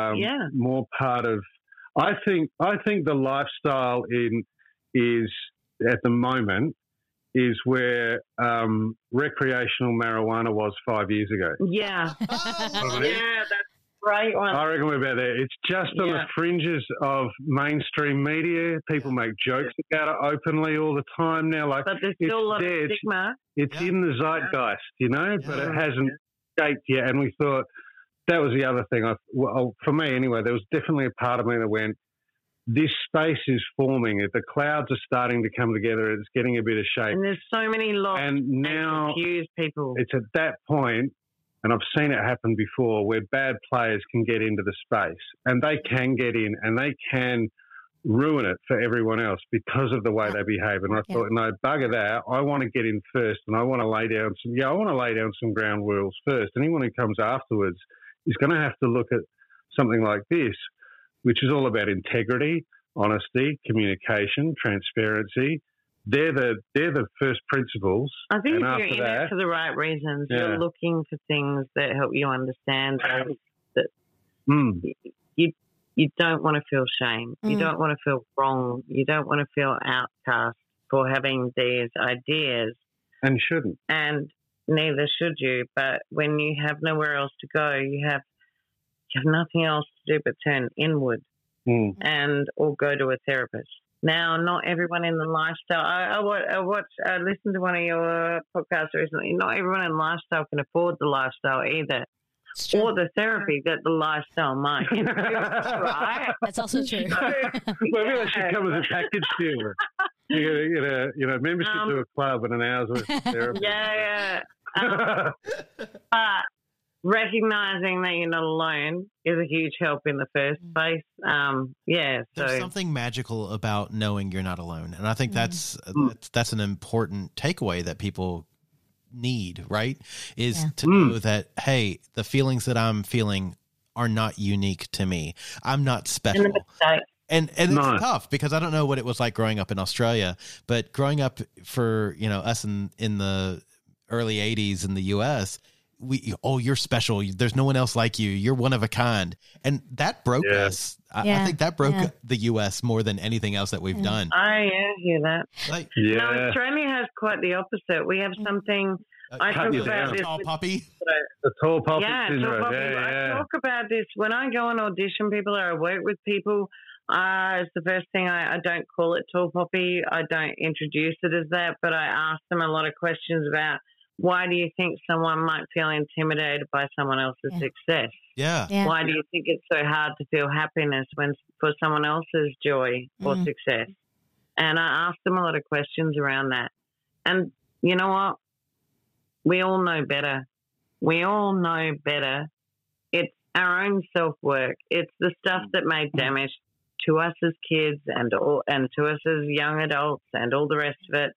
S7: of. I think the lifestyle is at the moment is where recreational marijuana was 5 years ago.
S8: Yeah. Yeah, that's right one.
S7: I reckon we're about there. It's just on the fringes of mainstream media. People make jokes about it openly all the time now. Like,
S8: but there's still a lot of stigma.
S7: It's in the zeitgeist, but it hasn't escaped yet. And we thought that was the other thing. For me anyway, there was definitely a part of me that went, this space is forming. The clouds are starting to come together. It's getting a bit of shape.
S8: And there's so many lost and now confused people.
S7: It's at that point, and I've seen it happen before, where bad players can get into the space, and they can get in and they can ruin it for everyone else because of the way they behave. And I thought, no, bugger that. I want to get in first, and I want to lay down some ground rules first. Anyone who comes afterwards is going to have to look at something like this, which is all about integrity, honesty, communication, transparency. They're the first principles.
S8: I think if you're in it for the right reasons, you're looking for things that help you understand that you don't want to feel shame. You don't want to feel wrong. You don't want to feel outcast for having these ideas.
S7: And shouldn't.
S8: And neither should you. But when you have nowhere else to go, you have nothing else to do but turn inward or go to a therapist. Now, not everyone in the lifestyle. I listened to one of your podcasts recently. Not everyone in lifestyle can afford the lifestyle either, or the therapy that the lifestyle might. Right?
S5: That's also true.
S7: Well, maybe that should come as a package deal. You get a membership to a club and an hour's worth of therapy.
S8: Yeah. But recognizing that you're not alone is a huge help in the first place.
S6: There's something magical about knowing you're not alone, and I think that's an important takeaway that people need, right? Is to know that, hey, the feelings that I'm feeling are not unique to me. I'm not special. And it's tough because I don't know what it was like growing up in Australia, but growing up for us in the early 80s in the U.S., you're special. There's no one else like you. You're one of a kind. And that broke us. I think that broke the U.S. more than anything else that we've done.
S8: I hear that. No, Australia has quite the opposite. We have something. I talk about this.
S6: Tall poppy?
S7: The tall poppy.
S8: Tall poppy. I talk about this when I go and audition people or I work with people. It's the first thing. I don't call it tall poppy. I don't introduce it as that, but I ask them a lot of questions about, why do you think someone might feel intimidated by someone else's success?
S6: Yeah.
S8: Why do you think it's so hard to feel happiness for someone else's joy or success? And I ask them a lot of questions around that. And you know what? We all know better. We all know better. It's our own self-work. It's the stuff that made damage to us as kids and to us as young adults and all the rest of it.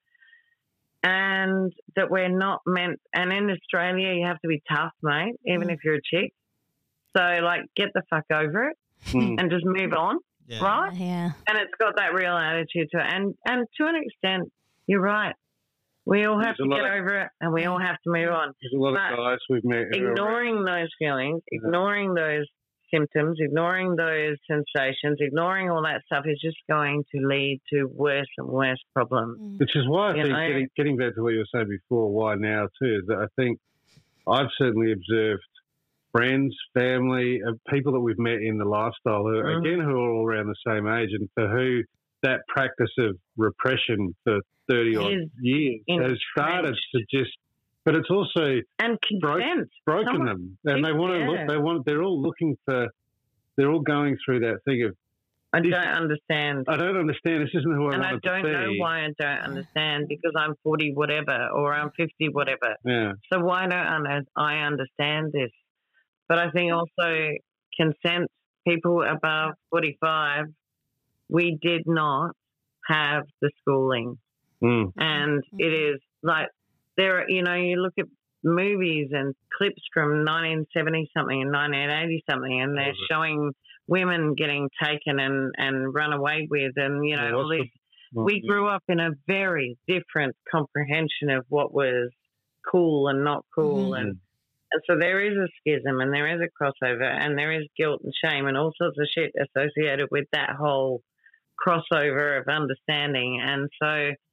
S8: And that we're not meant, and in Australia, you have to be tough, mate, even if you're a chick. So, get the fuck over it and just move on, right?
S5: Yeah.
S8: And it's got that real attitude to it. And to an extent, you're right. We all have to get over it and we all have to move on.
S7: There's a lot of guys we've met.
S8: Ignoring those feelings, ignoring those symptoms, ignoring those sensations, ignoring all that stuff is just going to lead to worse and worse problems.
S7: Which is why I think, getting back to what you were saying before, why now too, is that I think I've certainly observed friends, family, people that we've met in the lifestyle who are all around the same age, and for who that practice of repression for 30-odd years has started to just. But it's also broken them, and they want to look. They're all looking for. They're all going through that thing of.
S8: I don't understand.
S7: I don't understand. This isn't who I want to be.
S8: And I don't know why I don't understand, because I'm 40 whatever or I'm 50 whatever.
S7: Yeah.
S8: So why don't I understand this? But I think also consent. People above 45, we did not have the schooling, and it is like. There, you look at movies and clips from 1970-something and 1980-something, and they're showing women getting taken and run away with, and, all these. We grew up in a very different comprehension of what was cool and not cool, and so there is a schism and there is a crossover and there is guilt and shame and all sorts of shit associated with that whole crossover of understanding. And so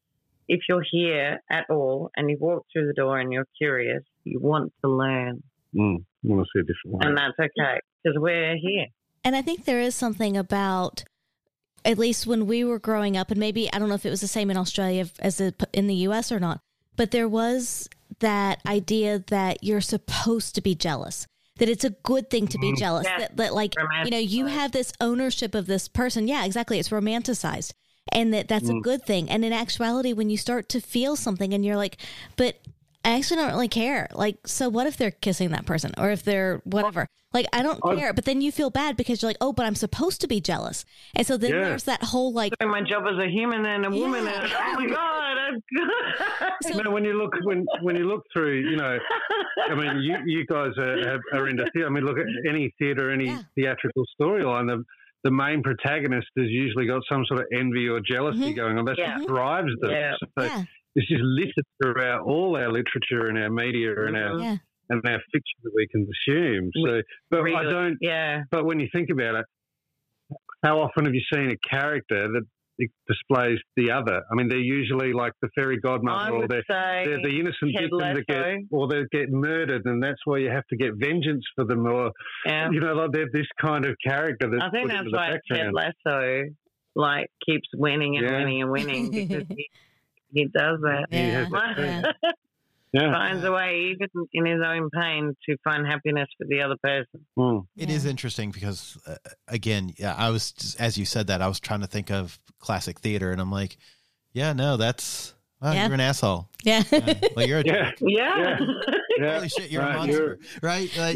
S8: if you're here at all and you walk through the door and you're curious, you want to the door and you're curious, you want to learn.
S7: You want to see a different way.
S8: And that's okay, because we're here.
S5: And I think there is something about, at least when we were growing up, and maybe, I don't know if it was the same in Australia as in the US or not, but there was that idea that you're supposed to be jealous, that it's a good thing to be jealous, that like, you know, you have this ownership of this person. Yeah, exactly. It's romanticized. And that's a good thing. And in actuality, when you start to feel something and you're like, but I actually don't really care. Like, so what if they're kissing that person or if they're whatever? Like, I don't care. But then you feel bad because you're like, oh, but I'm supposed to be jealous. And so then there's that whole like.
S8: So my job as a human and a woman. And, oh my God, that's good.
S7: So, you know, when you look through, you know, I mean, you guys are into theatre. I mean, look at any theatre, any theatrical storyline. The main protagonist has usually got some sort of envy or jealousy going on. That's what drives them.
S8: Yeah.
S7: So it's just littered throughout all our literature and our media and our fiction that we consume. So, but really, I don't. Yeah. But when you think about it, how often have you seen a character that displays the other? I mean, they're usually like the fairy godmother, or they're the innocent victim that get murdered, and that's why you have to get vengeance for them, or you know, like they're this kind of character. That's
S8: I think that's why Ted Lasso like keeps winning and winning and winning, because he does that. Finds a way, even in his own pain, to find happiness for the other person.
S6: It is interesting because, again, I was just, as you said that, I was trying to think of classic theater, and I'm like, you're an asshole.
S5: Yeah.
S6: Well, you're a jerk.
S7: Holy
S6: shit, you're a monster, right? Like,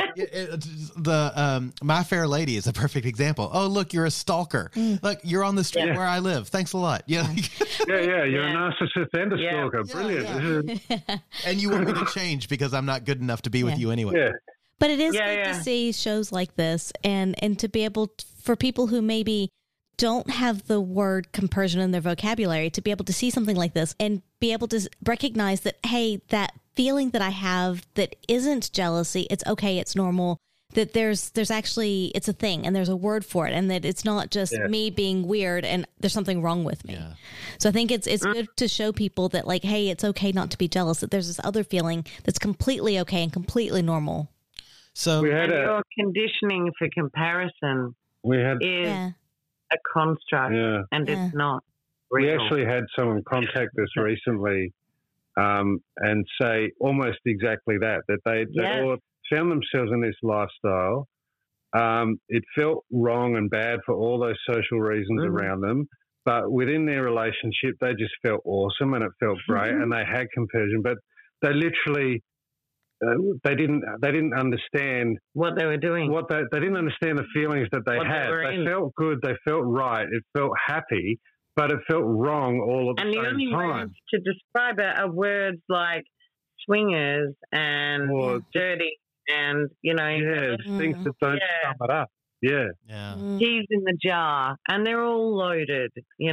S6: My Fair Lady is a perfect example. Oh, look, you're a stalker. Look, you're on the street where I live. Thanks a lot. You're a
S7: narcissist and a stalker. Brilliant.
S6: And you want me to change because I'm not good enough to be with you anyway.
S7: Yeah.
S5: But it is good to see shows like this, and to be able for people who maybe don't have the word compersion in their vocabulary, to be able to see something like this and be able to recognize that, hey, that feeling that I have that isn't jealousy, it's okay, it's normal, that there's actually, it's a thing and there's a word for it, and that it's not just me being weird and there's something wrong with me. So I think it's good to show people that, like, hey, it's okay not to be jealous, that there's this other feeling that's completely okay and completely normal.
S6: So
S8: your conditioning for comparison is a construct, and it's not real.
S7: We actually had someone contact us recently and say almost exactly that they all found themselves in this lifestyle. It felt wrong and bad for all those social reasons around them, but within their relationship, they just felt awesome and it felt great, and they had compersion, but they literally they didn't understand
S8: what they were doing.
S7: They didn't understand the feelings that they had. They felt good. They felt right. It felt happy, but it felt wrong all at the same time.
S8: And the only words to describe it are words like swingers and dirty, and
S7: things that don't sum it up. Yeah.
S8: Keys in the jar, and they're all loaded.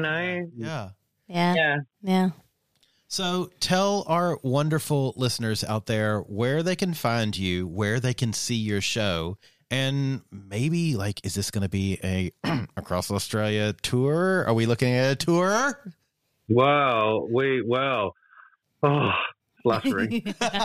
S5: Yeah.
S6: So tell our wonderful listeners out there where they can find you, where they can see your show, and maybe, like, is this going to be a across Australia tour? Are we looking at a tour?
S7: Fluttering.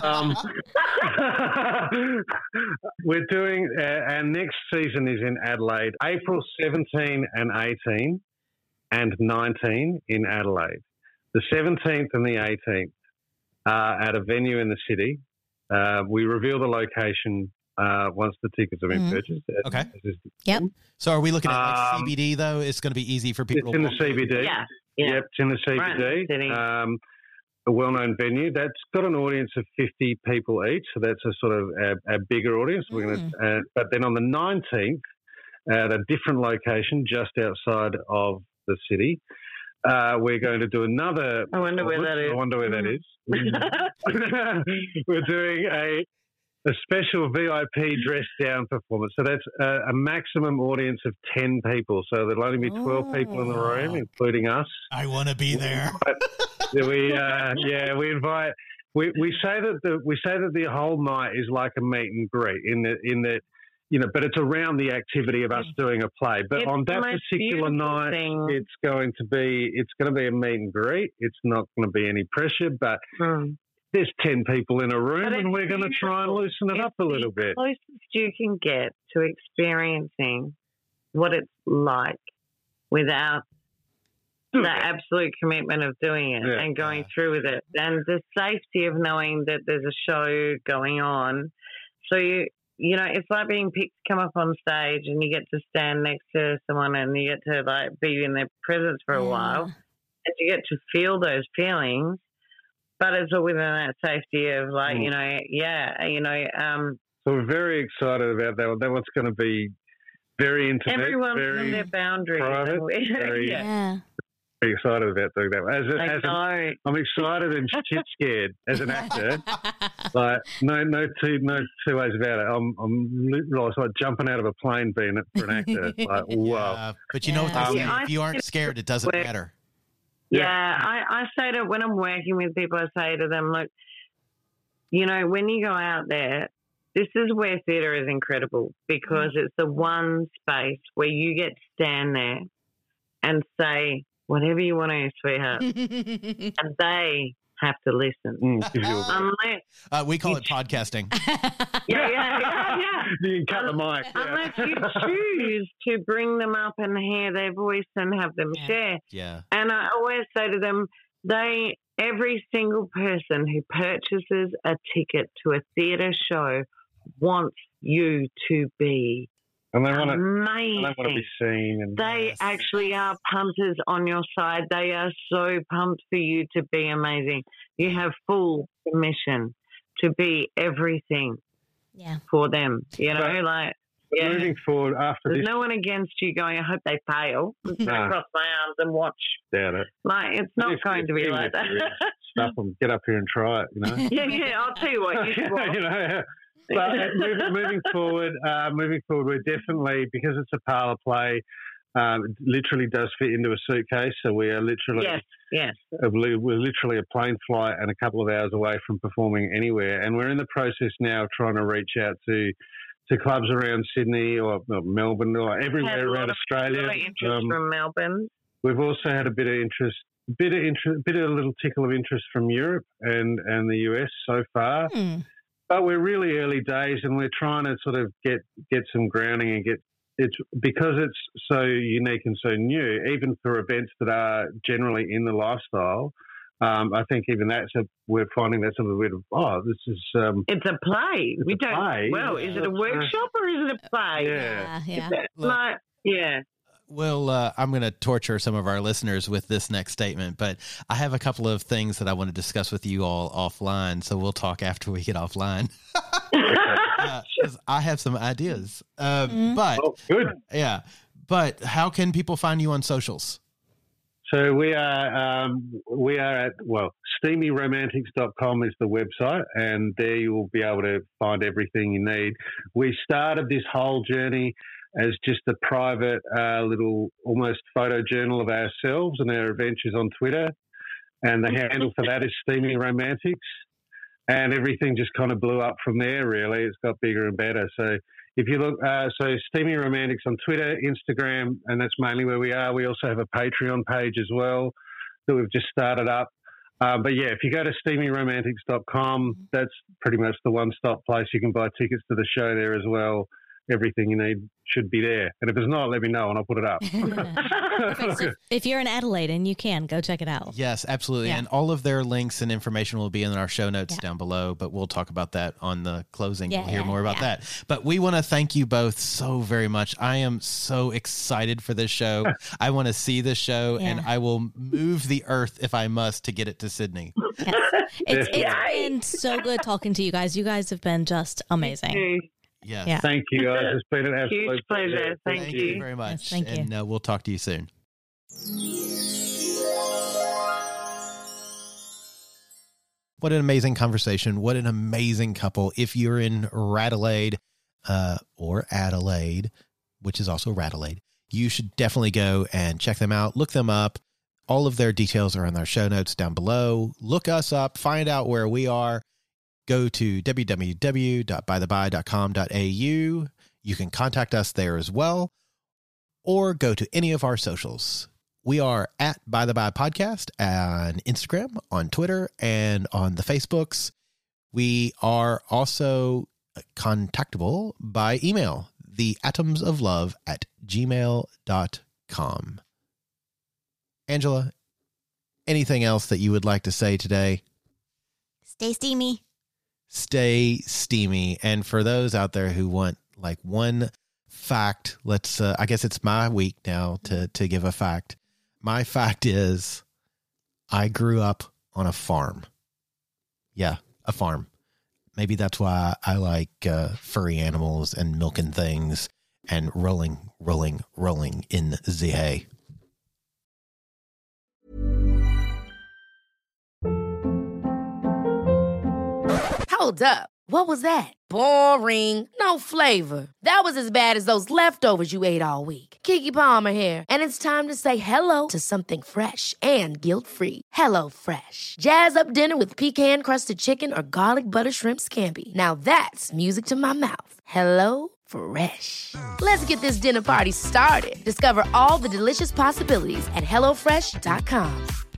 S7: We're doing, our next season is in Adelaide, April 17 and 18 and 19 in Adelaide. The 17th and the 18th at a venue in the city. We reveal the location once the tickets have been purchased.
S6: Okay.
S5: Yep.
S6: So are we looking at like CBD, though? It's going to be easy for people.
S7: It's in the CBD.
S8: Yeah.
S7: Yep, it's in the CBD. A well-known venue. That's got an audience of 50 people each, so that's a sort of a bigger audience. We're going to, but then on the 19th, at a different location just outside of the city, we're going to do another.
S8: I wonder where that is.
S7: We're doing a special VIP dress down performance. So that's a maximum audience of 10 people. So there'll only be 12 people in the room, including us.
S6: I want to be there.
S7: We invite. We say that the whole night is like a meet and greet in that but it's around the activity of us doing a play. But
S8: It's
S7: on that
S8: the most
S7: particular
S8: beautiful
S7: night,
S8: thing.
S7: it's going to be a meet and greet. It's not going to be any pressure, but there's 10 people in a room,
S8: But
S7: and
S8: it's
S7: we're going to try and loosen it up a little bit.
S8: The closest you can get to experiencing what it's like without the absolute commitment of doing it and going through with it, and the safety of knowing that there's a show going on. So it's like being picked to come up on stage, and you get to stand next to someone, and you get to like be in their presence for a while, and you get to feel those feelings. But it's all within that safety of like,
S7: So we're very excited about that. That one's going to be very intimate.
S8: Everyone's
S7: very
S8: in their boundaries.
S7: private. Very excited about doing that. I'm excited and shit scared as an actor. Like no two ways about it. It's like jumping out of a plane being for an actor. Like wow.
S6: But you know what they say, if you aren't scared, it doesn't matter.
S8: I say to when I'm working with people, I say to them, look, when you go out there, this is where theatre is incredible because it's the one space where you get to stand there and say whatever you want to, sweetheart, and they have to listen.
S6: Unless we call it podcasting.
S8: Yeah.
S7: You can cut the mic.
S8: Unless you choose to bring them up and hear their voice and have them share.
S6: Yeah.
S8: And I always say to them, every single person who purchases a ticket to a theatre show wants you to be amazing.
S7: They want to be seen. And
S8: they actually are punters on your side. They are so pumped for you to be amazing. You have full permission to be everything for them.
S7: Moving forward after
S8: there's
S7: this.
S8: no one against you going, I hope they fail. Cross my arms and watch.
S7: Doubt it.
S8: Like, it's not going to be like that.
S7: Stuff them. Get up here and try it,
S8: I'll tell you what. You should
S7: But moving forward, we're definitely, because it's a parlour play, it literally does fit into a suitcase. So we are literally, we're literally a plane flight and a couple of hours away from performing anywhere. And we're in the process now of trying to reach out to clubs around Sydney or Melbourne or everywhere around Australia.
S8: Interest from Melbourne.
S7: We've also had a bit of interest, a little tickle of interest from Europe and the US so far. But we're really early days, and we're trying to sort of get some grounding and it's because it's so unique and so new. Even for events that are generally in the lifestyle, I think even we're finding that's a little bit of this is.
S8: It's a play.
S7: Is
S8: it a workshop or is it a play?
S6: Yeah. Well, I'm going to torture some of our listeners with this next statement, but I have a couple of things that I want to discuss with you all offline, so we'll talk after we get offline. 'Cause I have some ideas. But
S7: good.
S6: Yeah. But how can people find you on socials?
S7: So we are at, steamyromantics.com is the website, and there you will be able to find everything you need. We started this whole journey as just a private little almost photo journal of ourselves and our adventures on Twitter. And the handle for that is Steamy Romantics. And everything just kind of blew up from there, really. It's got bigger and better. So if you look, Steamy Romantics on Twitter, Instagram, and that's mainly where we are. We also have a Patreon page as well that we've just started up. But yeah, if you go to steamyromantics.com, that's pretty much the one-stop place. You can buy tickets to the show there as well. Everything you need should be there. And if it's not, let me know and I'll put it up.
S5: So if you're in Adelaide and you can, go check it out.
S6: Yes, absolutely. Yeah. And all of their links and information will be in our show notes down below, but we'll talk about that on the closing. We'll hear more about that. But we want to thank you both so very much. I am so excited for this show. I want to see this show and I will move the earth if I must to get it to Sydney.
S5: It's been so good talking to you guys. You guys have been just amazing.
S6: Yes.
S5: Yeah.
S7: Thank you, guys. It's been an absolute
S8: huge pleasure. Thank you
S6: very much.
S5: Yes, thank you.
S6: And we'll talk to you soon. What an amazing conversation. What an amazing couple. If you're in Radelaide or Adelaide, which is also Radelaide, you should definitely go and check them out. Look them up. All of their details are in our show notes down below. Look us up. Find out where we are. Go to www.bytheby.com.au. You can contact us there as well, or go to any of our socials. We are at By the By Podcast on Instagram, on Twitter, and on the Facebooks. We are also contactable by email, theatomsoflove@gmail.com. Angela, anything else that you would like to say today?
S5: Stay steamy.
S6: Stay steamy. And for those out there who want like one fact, let's I guess it's my week now to give a fact. My fact is I grew up on a farm. Yeah, a farm. Maybe that's why I like furry animals and milking things and rolling in the hay.
S11: Hold up. What was that? Boring. No flavor. That was as bad as those leftovers you ate all week. Keke Palmer here, and it's time to say hello to something fresh and guilt-free. HelloFresh. Jazz up dinner with pecan-crusted chicken or garlic butter shrimp scampi. Now that's music to my mouth. HelloFresh. Let's get this dinner party started. Discover all the delicious possibilities at HelloFresh.com.